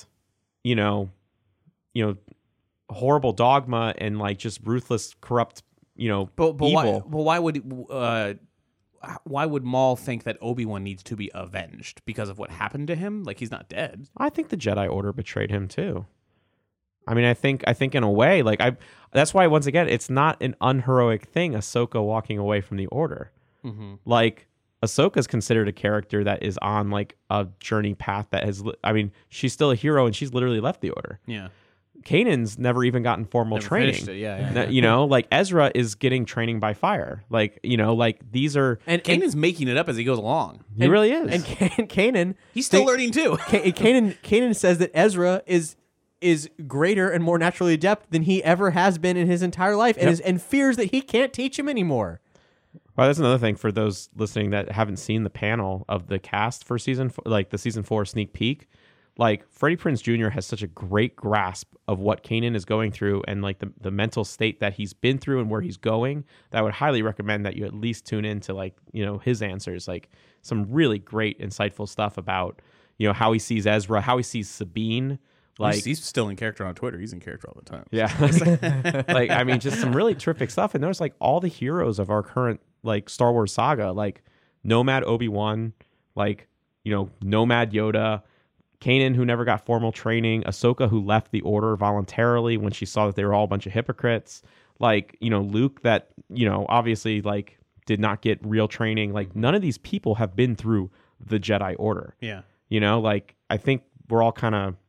horrible dogma and, like, just ruthless, corrupt, evil. Why would Maul think that Obi-Wan needs to be avenged because of what happened to him? Like, he's not dead. I think the Jedi Order betrayed him too. I mean, I think in a way, like, that's why, once again, it's not an unheroic thing, Ahsoka walking away from the Order. Mm-hmm. Like, Ahsoka is considered a character that is on, like, a journey path that has, I mean, she's still a hero and she's literally left the Order. Yeah. Kanan's never even gotten formal training. Like, Ezra is getting training by fire. Like, like, these are... And Kanan's making it up as he goes along. He really is. And Kanan... He's still learning too. Kanan says that Ezra is greater and more naturally adept than he ever has been in his entire life, and fears that he can't teach him anymore. Well, that's another thing for those listening that haven't seen the panel of the cast for the season 4 sneak peek. Like, Freddie Prinze Jr. has such a great grasp of what Kanan is going through and, like, the mental state that he's been through and where he's going, that I would highly recommend that you at least tune into, like, his answers, like, some really great, insightful stuff about, how he sees Ezra, how he sees Sabine. Like, he's still in character on Twitter. He's in character all the time. Yeah. Like, I mean, just some really terrific stuff. And there's, like, all the heroes of our current, like, Star Wars saga, like Nomad Obi-Wan, like, Nomad Yoda, Kanan, who never got formal training, Ahsoka, who left the Order voluntarily when she saw that they were all a bunch of hypocrites, Luke, that, obviously, did not get real training. None of these people have been through the Jedi Order. Yeah. I think we're all kind of,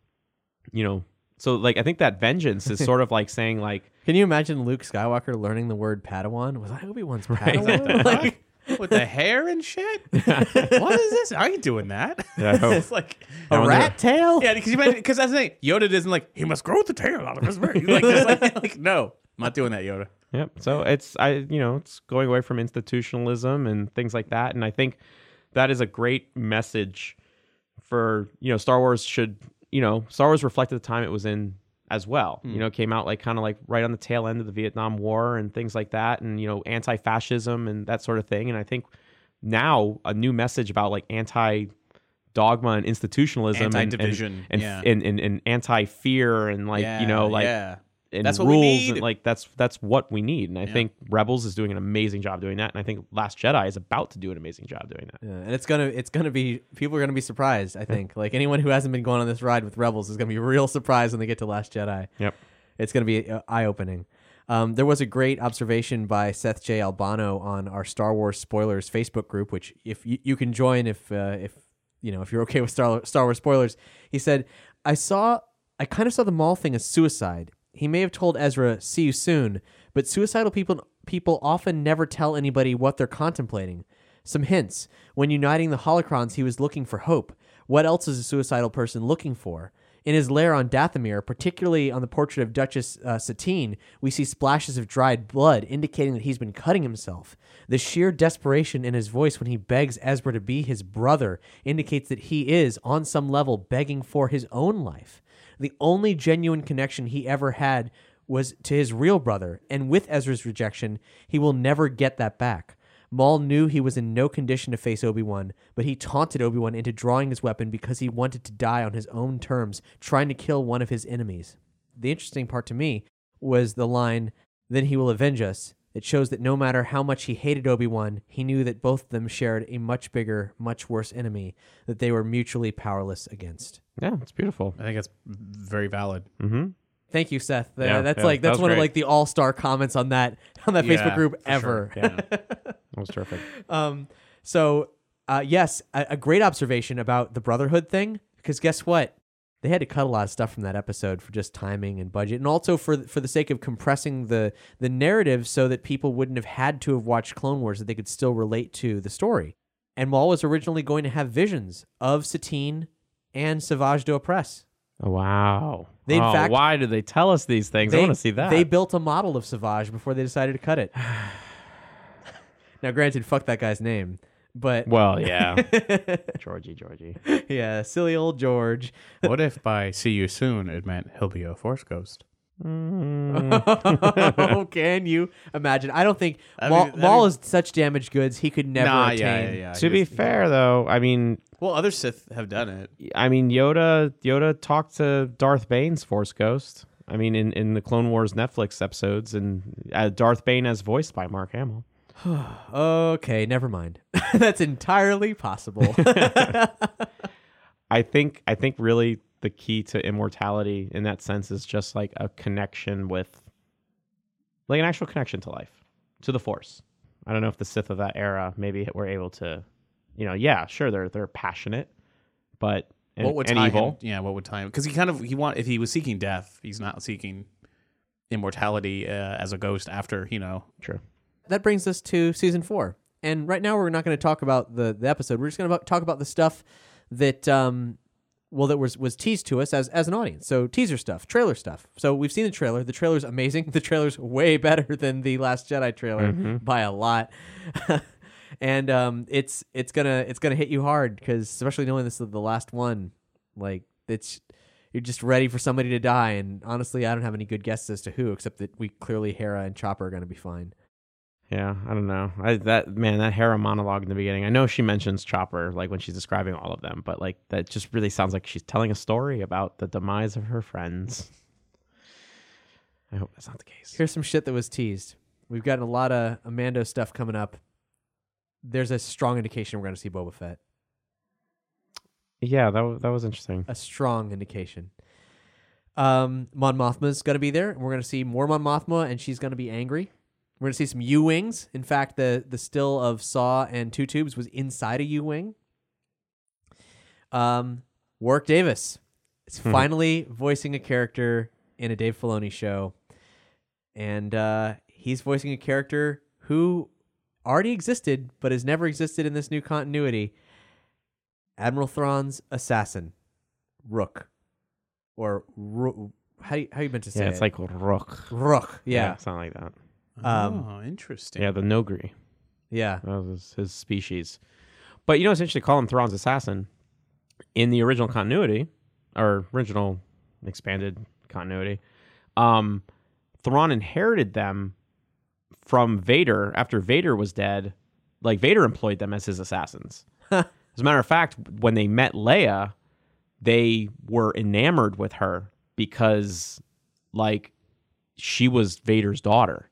so, I think that vengeance is sort of saying, Can you imagine Luke Skywalker learning the word Padawan? Was I Obi-Wan's Padawan? With the hair and shit? What is this? I ain't doing that. Yeah, It's like A rat tail? Yeah, because that's the thing. Yoda doesn't he must grow the tail out of his beard. No, I'm not doing that, Yoda. Yep. So it's going away from institutionalism and things like that. And I think that is a great message for, Star Wars Star Wars reflected the time it was in as well. It came out kind of right on the tail end of the Vietnam War and things like that, and anti-fascism and that sort of thing. And I think now a new message about anti-dogma and institutionalism, anti-division, and anti-fear, and and that's what rules, we need. and that's what we need. And I think Rebels is doing an amazing job doing that, and I think Last Jedi is about to do an amazing job doing that. Yeah, and it's gonna be, people are gonna be surprised. I think anyone who hasn't been going on this ride with Rebels is gonna be real surprised when they get to Last Jedi. Yep, it's gonna be eye opening. There was a great observation by Seth J. Albano on our Star Wars spoilers Facebook group, which if you can join if you're okay with Star Wars spoilers. He said, I kind of saw the Maul thing as suicide. He may have told Ezra, "See you soon," but suicidal people often never tell anybody what they're contemplating. Some hints. When uniting the holocrons, he was looking for hope. What else is a suicidal person looking for? In his lair on Dathomir, particularly on the portrait of Duchess Satine, we see splashes of dried blood, indicating that he's been cutting himself. The sheer desperation in his voice when he begs Ezra to be his brother indicates that he is, on some level, begging for his own life. The only genuine connection he ever had was to his real brother, and with Ezra's rejection, he will never get that back. Maul knew he was in no condition to face Obi-Wan, but he taunted Obi-Wan into drawing his weapon because he wanted to die on his own terms, trying to kill one of his enemies. The interesting part to me was the line, "Then he will avenge us." It shows that no matter how much he hated Obi-Wan, he knew that both of them shared a much bigger, much worse enemy that they were mutually powerless against. Yeah, it's beautiful. I think that's very valid. Mm-hmm. Thank you, Seth. Yeah, that's that that's was one great. of the all-star comments on that Facebook group ever. Sure. Yeah. That was terrific. Yes, a great observation about the Brotherhood thing, because guess what? They had to cut a lot of stuff from that episode for just timing and budget, and also for the sake of compressing the narrative so that people wouldn't have had to have watched Clone Wars, that they could still relate to the story. And Maul was originally going to have visions of Satine and Savage d'Opress. Oh, wow. In fact, why did they tell us these things? I want to see that. They built a model of Savage before they decided to cut it. Now, granted, fuck that guy's name, but well, yeah. Georgie. Yeah, silly old George. What if by "see you soon" it meant he'll be a Force ghost? Oh, can you imagine? I don't think Maul is such damaged goods he could never attain. Yeah. To be fair, though, I mean, well, other Sith have done it. I mean, Yoda talked to Darth Bane's Force ghost. I mean, in the Clone Wars Netflix episodes, and Darth Bane as voiced by Mark Hamill. Okay, never mind. That's entirely possible. I think really the key to immortality in that sense is just like a connection with, like an actual connection to life, to the Force. I don't know if the Sith of that era maybe were able to, yeah, sure, they're passionate, but what would and tie evil. him? Yeah, what would tie him? Because if he was seeking death, he's not seeking immortality as a ghost after. True. That brings us to season 4. And right now we're not going to talk about the episode. We're just going to talk about the stuff that that was teased to us as an audience. So teaser stuff, trailer stuff. So we've seen the trailer. The trailer's amazing. The trailer's way better than the Last Jedi trailer by a lot. And it's gonna hit you hard, because especially knowing this is the last one, like you're just ready for somebody to die. And honestly, I don't have any good guesses as to who, except that clearly Hera and Chopper are going to be fine. Yeah, I don't know. That Hera monologue in the beginning, I know she mentions Chopper, like when she's describing all of them, but like that just really sounds like she's telling a story about the demise of her friends. I hope that's not the case. Here's some shit that was teased. We've got a lot of Mando stuff coming up. There's a strong indication we're going to see Boba Fett. Yeah, that was interesting. A strong indication. Mon Mothma's going to be there, and we're going to see more Mon Mothma, and she's going to be angry. We're going to see some U-Wings. In fact, the still of Saw and Two Tubes was inside a U-Wing. Warwick Davis is finally voicing a character in a Dave Filoni show. And he's voicing a character who already existed, but has never existed in this new continuity. Admiral Thrawn's assassin, Rook. Or how you meant to say it? Yeah, it's like Rook. Rook, yeah. It's not like that. Interesting. Yeah, the Nogri. Yeah. That was his species. But it's interesting to call him Thrawn's assassin. In the original continuity, or original expanded continuity, Thrawn inherited them from Vader after Vader was dead. Like, Vader employed them as his assassins. As a matter of fact, when they met Leia, they were enamored with her because, like, she was Vader's daughter.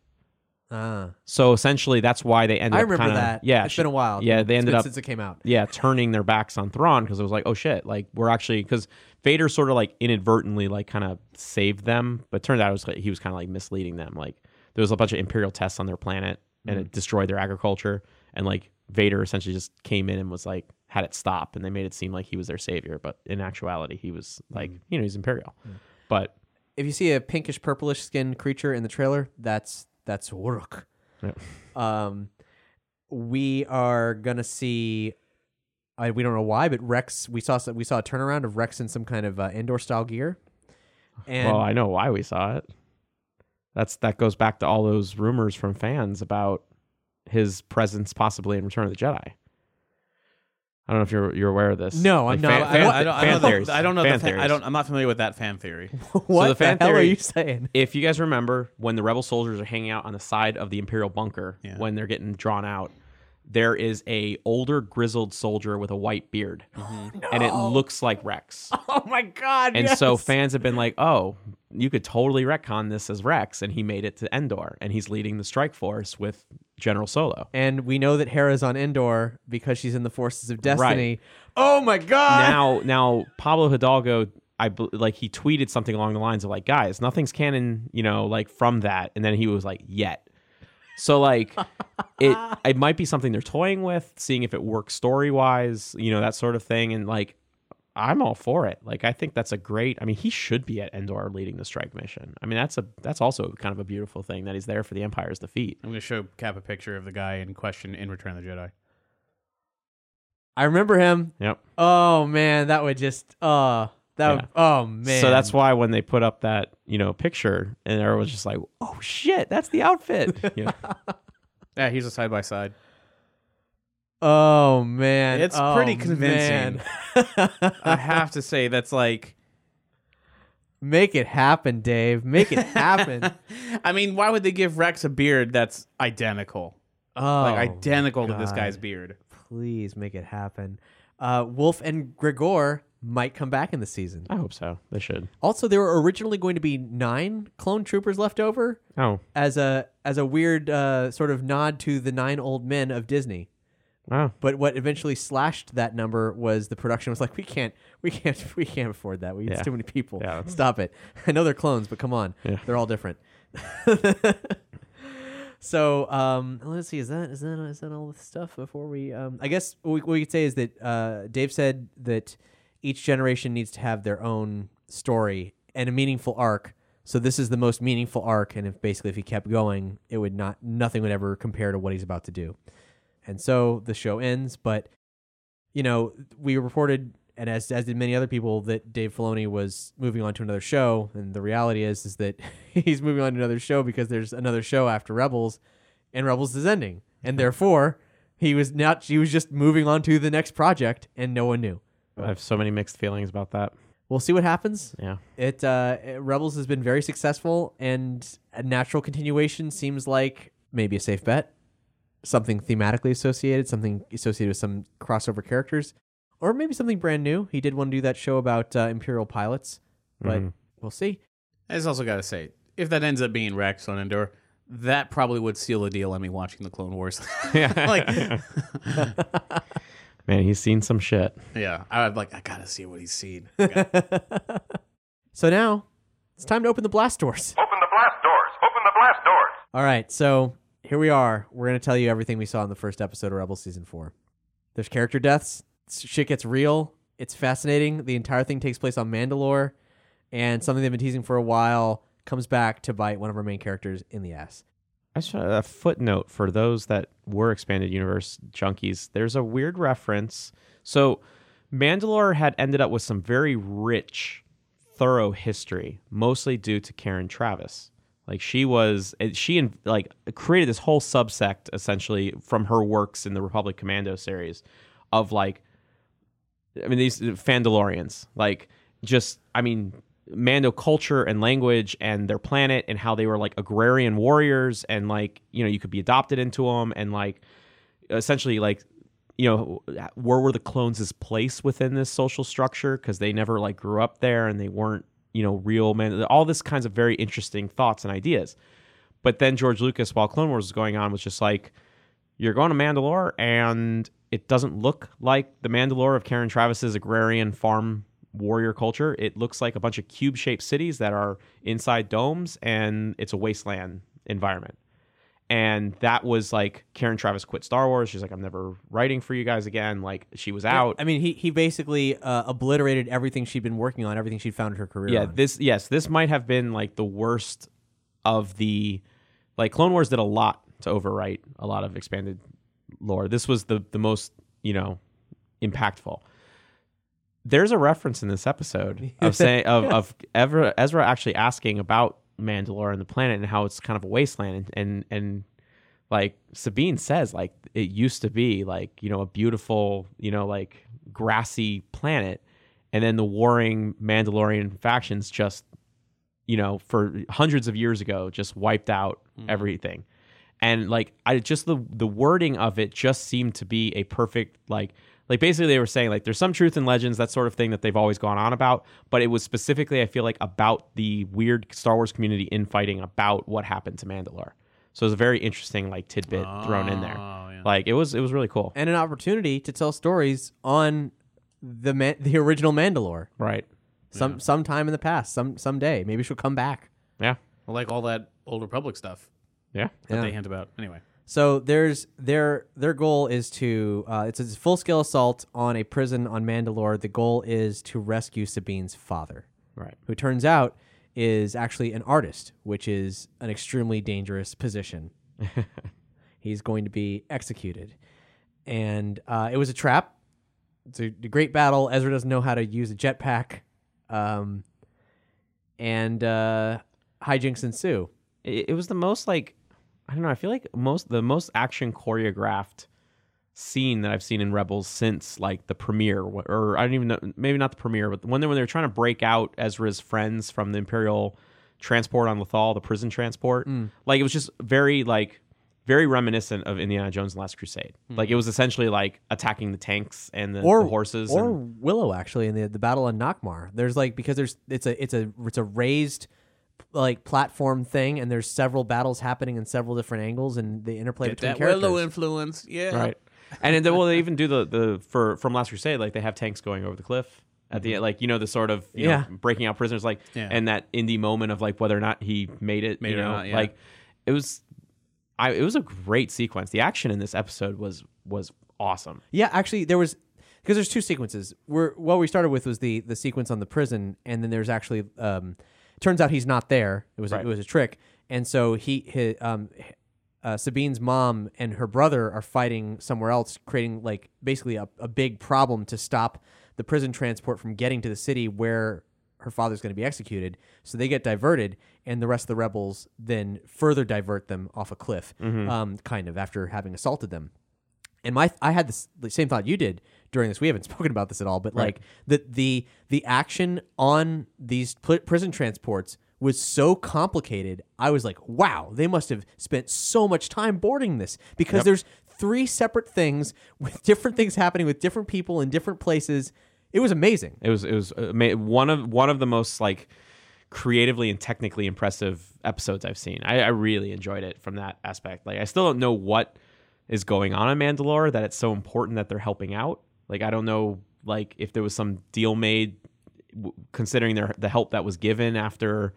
So essentially, that's why they ended up. I remember that. Yeah, it's been a while. Yeah, they ended up since it came out. Yeah, turning their backs on Thrawn because it was like, oh shit, like we're actually because Vader sort of like inadvertently like kind of saved them, but it turned out he was kind of like misleading them. Like there was a bunch of Imperial tests on their planet, and it destroyed their agriculture, and like Vader essentially just came in and was like had it stop, and they made it seem like he was their savior, but in actuality, he was like he's Imperial. But if you see a pinkish purplish skinned creature in the trailer, that's Uruk. Yeah. We are gonna see. We don't know why, but Rex. We saw a turnaround of Rex in some kind of Endor style gear. And well, I know why we saw it. That goes back to all those rumors from fans about his presence possibly in Return of the Jedi. I don't know if you're aware of this. No, I'm not. I'm not familiar with that fan theory. What the fan the hell theory, are you saying? If you guys remember when the rebel soldiers are hanging out on the side of the Imperial bunker when they're getting drawn out, there is a older grizzled soldier with a white beard, and it looks like Rex. Oh my god! And yes. so fans have been like, "Oh, you could totally retcon this as Rex," and he made it to Endor, and he's leading the strike force with General Solo. And we know that Hera's on Endor because she's in the Forces of Destiny. Right. Oh my god! Now Pablo Hidalgo, he tweeted something along the lines of like, "Guys, nothing's canon, like from that," and then he was like, "Yet." So like, it might be something they're toying with, seeing if it works story wise, that sort of thing, and like. I'm all for it. Like, I think that's a great. I mean, he should be at Endor leading the strike mission. I mean, that's also kind of a beautiful thing that he's there for the Empire's defeat. I'm going to show Cap a picture of the guy in question in Return of the Jedi. I remember him. Yep. Oh man, that would just. Oh man. So that's why when they put up that picture, and everyone was just like, "Oh shit, that's the outfit." Yeah, he's a side by side. Oh man, it's pretty convincing. I have to say, that's like, make it happen, Dave. Make it happen. I mean, why would they give Rex a beard that's identical? Identical to this guy's beard. Please make it happen. Wolf and Gregor might come back in the season. I hope so. They should. Also, there were originally going to be 9 clone troopers left over. Oh, as a weird sort of nod to the 9 old men of Disney. Wow. But what eventually slashed that number was the production was like, we can't afford that. It's too many people. Yeah. Stop it. I know they're clones, but come on. Yeah. They're all different. So let's see. Is that all the stuff before we? I guess what we could say is that Dave said that each generation needs to have their own story and a meaningful arc. So this is the most meaningful arc, and if he kept going, nothing would ever compare to what he's about to do. And so the show ends, but, we reported, and as did many other people, that Dave Filoni was moving on to another show. And the reality is that he's moving on to another show because there's another show after Rebels, and Rebels is ending. And therefore, he was just moving on to the next project, and no one knew. I have so many mixed feelings about that. We'll see what happens. Yeah. Rebels has been very successful, and a natural continuation seems like maybe a safe bet. Something thematically associated, something associated with some crossover characters, or maybe something brand new. He did want to do that show about Imperial pilots, but we'll see. I just also got to say, if that ends up being Rex on Endor, that probably would seal the deal on me watching the Clone Wars. Man, he's seen some shit. Yeah, I gotta see what he's seen. So now it's time to open the blast doors. Open the blast doors! Open the blast doors! All right, so here we are. We're going to tell you everything we saw in the first episode of Rebels Season 4. There's character deaths. Shit gets real. It's fascinating. The entire thing takes place on Mandalore, and something they've been teasing for a while comes back to bite one of our main characters in the ass. I just a footnote for those that were Expanded Universe junkies. There's a weird reference. So Mandalore had ended up with some very rich, thorough history, mostly due to Karen Traviss. Like she created this whole subsect essentially from her works in the Republic Commando series of these Fandalorians, Mando culture and language and their planet and how they were like agrarian warriors and you could be adopted into them and essentially where were the clones' place within this social structure because they never grew up there and they weren't real men, all this kinds of very interesting thoughts and ideas. But then George Lucas, while Clone Wars was going on, was just like, you're going to Mandalore and it doesn't look like the Mandalore of Karen Travis's agrarian farm warrior culture. It looks like a bunch of cube-shaped cities that are inside domes and it's a wasteland environment. And that was Karen Traviss quit Star Wars. She's like, I'm never writing for you guys again. She was out. I mean, he basically obliterated everything she'd been working on, everything she'd founded her career on. This might have been the worst of the Clone Wars did a lot to overwrite a lot of expanded lore. This was the most impactful. There's a reference in this episode of saying of Ezra actually asking about Mandalore and the planet and how it's kind of a wasteland and Sabine says it used to be a beautiful grassy planet, and then the warring Mandalorian factions just for hundreds of years ago just wiped out everything. And the wording of it just seemed to be a perfect basically they were saying there's some truth in legends, that sort of thing that they've always gone on about, but it was specifically I feel about the weird Star Wars community infighting about what happened to Mandalore. So it was a very interesting tidbit thrown in there. Yeah. It was really cool. And an opportunity to tell stories on the original Mandalore. Right. Sometime in the past, someday. Maybe she'll come back. Yeah. Well, all that Old Republic stuff. Yeah. That they hint about. Anyway. So there's their goal is to it's a full-scale assault on a prison on Mandalore. The goal is to rescue Sabine's father, right? Who turns out is actually an artist, which is an extremely dangerous position. He's going to be executed, and it was a trap. It's a great battle. Ezra doesn't know how to use a jetpack, and hijinks ensue. It was the most I don't know. I feel the most action choreographed scene that I've seen in Rebels since the premiere, or I don't even know, maybe not the premiere, but when they were trying to break out Ezra's friends from the Imperial transport on Lothal, the prison transport. It was just very very reminiscent of Indiana Jones and the Last Crusade. It was essentially attacking the tanks and the horses, or Willow actually in the battle on Nockmaar. There's because it's a raised platform thing, and there's several battles happening in several different angles, and the interplay between that characters. Willow influence, yeah, right. And then they even do the from Last Crusade, they have tanks going over the cliff at the end, the sort of know, breaking out prisoners, and that indie moment of whether or not he made it or not, yeah. It was a great sequence. The action in this episode was awesome. Yeah, actually, there was because there's two sequences. What we started with was the sequence on the prison, and then there's actually. Turns out he's not there. It was a trick, and so Sabine's mom and her brother are fighting somewhere else, creating basically a big problem to stop the prison transport from getting to the city where her father's going to be executed. So they get diverted, and the rest of the rebels then further divert them off a cliff, kind of after having assaulted them. And I had the same thought you did during this. We haven't spoken about this at all, but the action on these prison transports was so complicated. I was like, wow, they must have spent so much time boarding this because there's 3 separate things with different things happening with different people in different places. It was amazing. It was one of the most creatively and technically impressive episodes I've seen. I really enjoyed it from that aspect. I still don't know what is going on in Mandalore, that it's so important that they're helping out. Like, I don't know, like, if there was some deal made considering the help that was given after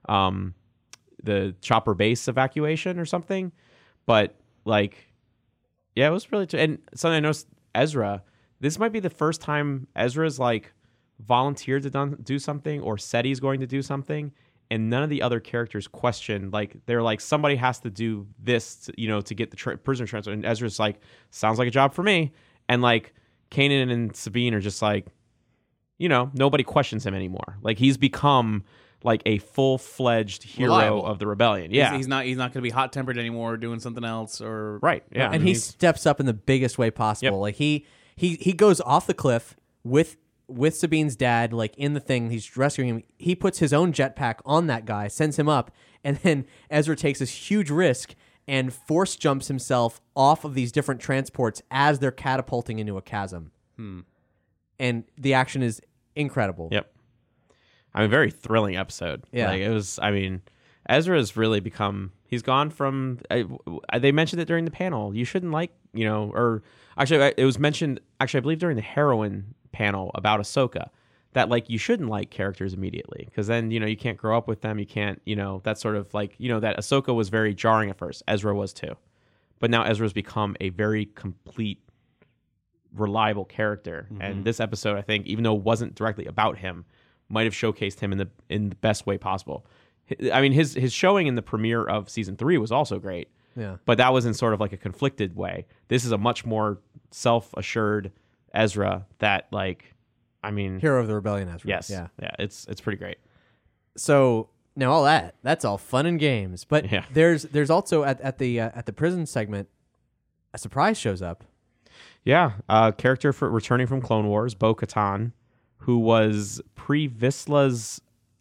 the Chopper base evacuation or something. But, like, yeah, it was really... and something I noticed, Ezra, this might be the first time Ezra's, like, volunteered to do something or said he's going to do something, and none of the other characters questioned. Like, they're like, somebody has to do this, to get the prisoner transfer. And Ezra's like, sounds like a job for me. And, like, Kanan and Sabine are just like, nobody questions him anymore. Like, he's become like a full-fledged hero Reliable. of the rebellion. Yeah, he's not going to be hot-tempered anymore, doing something else or right. Yeah, and he steps up in the biggest way possible. Like he goes off the cliff with Sabine's dad, like in the thing. He's rescuing him. He puts his own jetpack on that guy, sends him up, and then Ezra takes this huge risk and force jumps himself off of these different transports as they're catapulting into a chasm. And the action is incredible. Yep. I mean, very thrilling episode. Yeah. Like, it was, I mean, Ezra has really become, he's gone from, they mentioned it during the panel. You shouldn't like, or actually it was mentioned, I believe during the Heroine panel about Ahsoka, that like you shouldn't like characters immediately because then, you can't grow up with them. You can't, that's sort of like, that Ahsoka was very jarring at first. Ezra was too. But now Ezra's become a very complete, reliable character. Mm-hmm. And this episode, I think, even though it wasn't directly about him, might have showcased him in the best way possible. I mean, his showing in the premiere of season 3 was also great. Yeah. But that was in sort of like a conflicted way. This is a much more self-assured Ezra that, like, I mean, Hero of the Rebellion Ezra. Yes. Yeah. Yeah, it's pretty great. So now all that's all fun and games, but there's also at the prison segment, a surprise shows up. Yeah, character returning from Clone Wars, Bo-Katan, who was Pre Vizsla's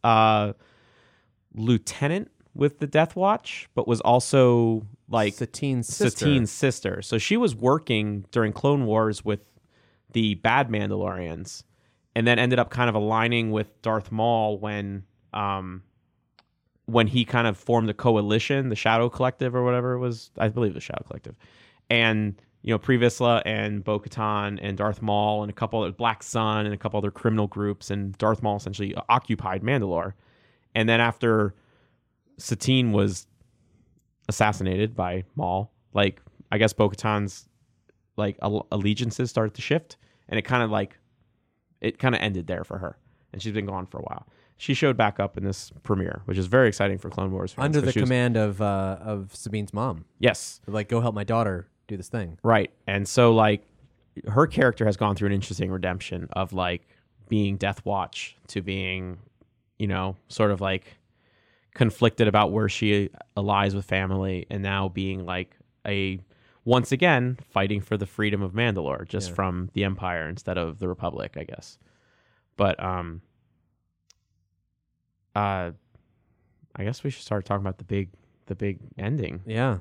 lieutenant with the Death Watch, but was also like Satine's sister. So she was working during Clone Wars with the bad Mandalorians, and then ended up kind of aligning with Darth Maul when he kind of formed the coalition, the Shadow Collective or whatever it was. I believe the Shadow Collective, and Pre Vizsla and Bo-Katan and Darth Maul and a couple of Black Sun and a couple other criminal groups, and Darth Maul essentially occupied Mandalore. And then after Satine was assassinated by Maul, like, I guess Bo-Katan's like allegiances started to shift, and it kind of ended there for her, and she's been gone for a while. She showed back up in this premiere, which is very exciting for Clone Wars fans. Under the command of Sabine's mom. Yes. Like, go help my daughter do this thing. Right. And so, like, her character has gone through an interesting redemption of, like, being Death Watch to being, sort of, like, conflicted about where she lies with family, and now being, like, once again, fighting for the freedom of Mandalore, just from the Empire instead of the Republic, I guess. But, I guess we should start talking about the big ending. Yeah.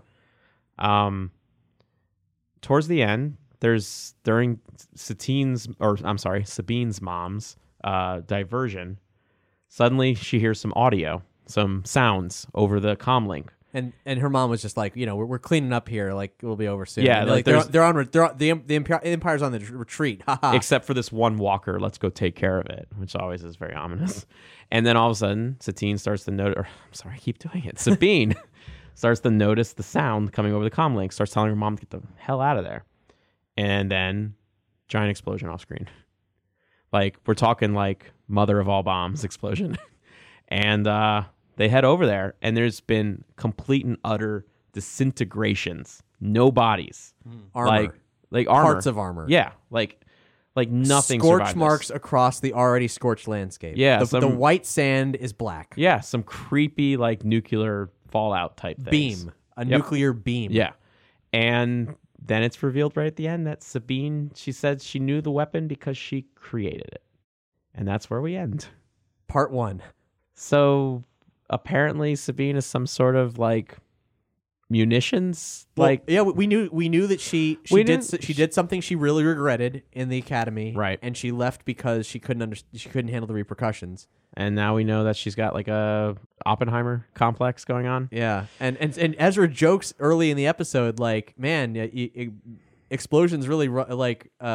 Towards the end, during Sabine's mom's diversion, suddenly she hears some audio, some sounds over the comlink. And her mom was just like, we're cleaning up here, like we'll be over soon. Yeah, and like the Empire's on the retreat. Except for this one walker, let's go take care of it, which always is very ominous. And then all of a sudden, Satine starts to notice, I keep doing it. Sabine starts to notice the sound coming over the comlink, starts telling her mom to get the hell out of there. And then, giant explosion off screen. Like, we're talking like mother of all bombs explosion. And they head over there, and there's been complete and utter disintegrations. No bodies. Armor. Like armor. Parts of armor. Yeah. Like nothing Scorch survived marks this. across the already scorched landscape. Yeah. The white sand is black. Yeah, some creepy, like, nuclear fallout type things. Beam. Nuclear beam. Yeah. And then it's revealed right at the end that Sabine, she said she knew the weapon because she created it. And that's where we end. Part 1. So apparently Sabine is some sort of, like, munitions. Well, yeah, we knew that she did something she really regretted in the academy, right? And she left because she couldn't handle the repercussions. And now we know that she's got like a Oppenheimer complex going on. Yeah, and Ezra jokes early in the episode, like, man, explosions really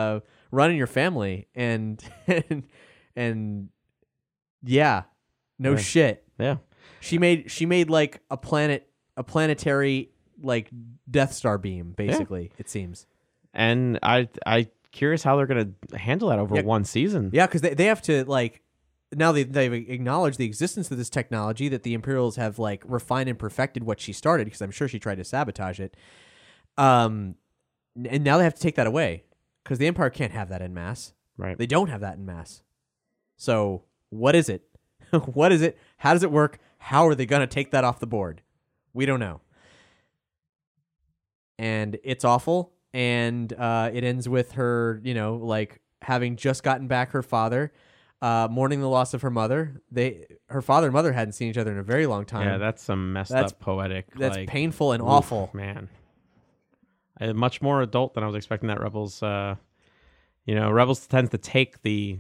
running your family, and and yeah, no shit. Yeah. She made like a planetary like Death Star beam, basically. It seems. And I curious how they're gonna handle that over one season. Yeah, because they have to like. Now they've acknowledged the existence of this technology, that the Imperials have like refined and perfected what she started, because I'm sure she tried to sabotage it. And now they have to take that away, because the Empire can't have that en masse. Right. They don't have that en masse. So what is it? What is it? How does it work? How are they going to take that off the board? We don't know. And it's awful. And it ends with her, like having just gotten back her father. Mourning the loss of her mother. Her father and mother hadn't seen each other in a very long time. Yeah, that's some messed up poetic. That's painful and awful. Man. Much more adult than I was expecting that Rebels. Rebels tends to take the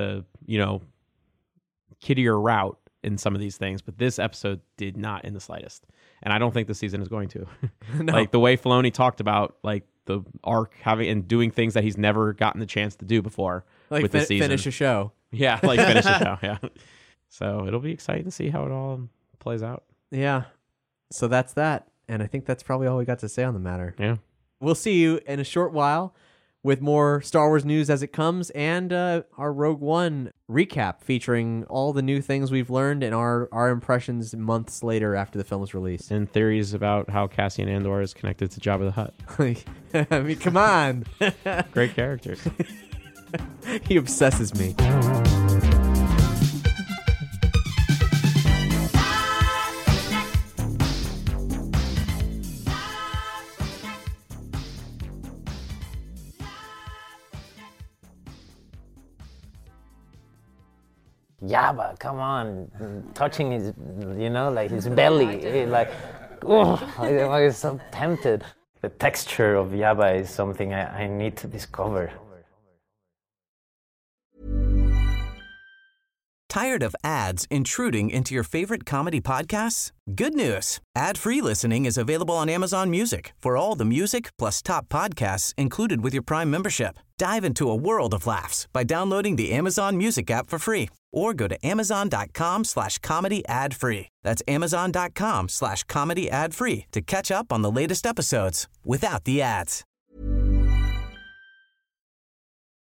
kiddier route in some of these things, but this episode did not in the slightest. And I don't think the season is going to. No. Like the way Filoni talked about like the arc having and doing things that he's never gotten the chance to do before like with the season. Finish a show. Yeah, like finish the show. Yeah. So it'll be exciting to see how it all plays out. Yeah. So that's that. And I think that's probably all we got to say on the matter. Yeah. We'll see you in a short while with more Star Wars news as it comes, and our Rogue One recap featuring all the new things we've learned and our impressions months later after the film was released. And theories about how Cassian Andor is connected to Jabba the Hutt. I mean, come on. Great characters. He obsesses me. Jabba, come on, touching his, like his belly, I was so tempted. The texture of Jabba is something I need to discover. Tired of ads intruding into your favorite comedy podcasts? Good news. Ad-free listening is available on Amazon Music for all the music plus top podcasts included with your Prime membership. Dive into a world of laughs by downloading the Amazon Music app for free or go to amazon.com/comedy ad-free. That's amazon.com/comedy ad-free to catch up on the latest episodes without the ads.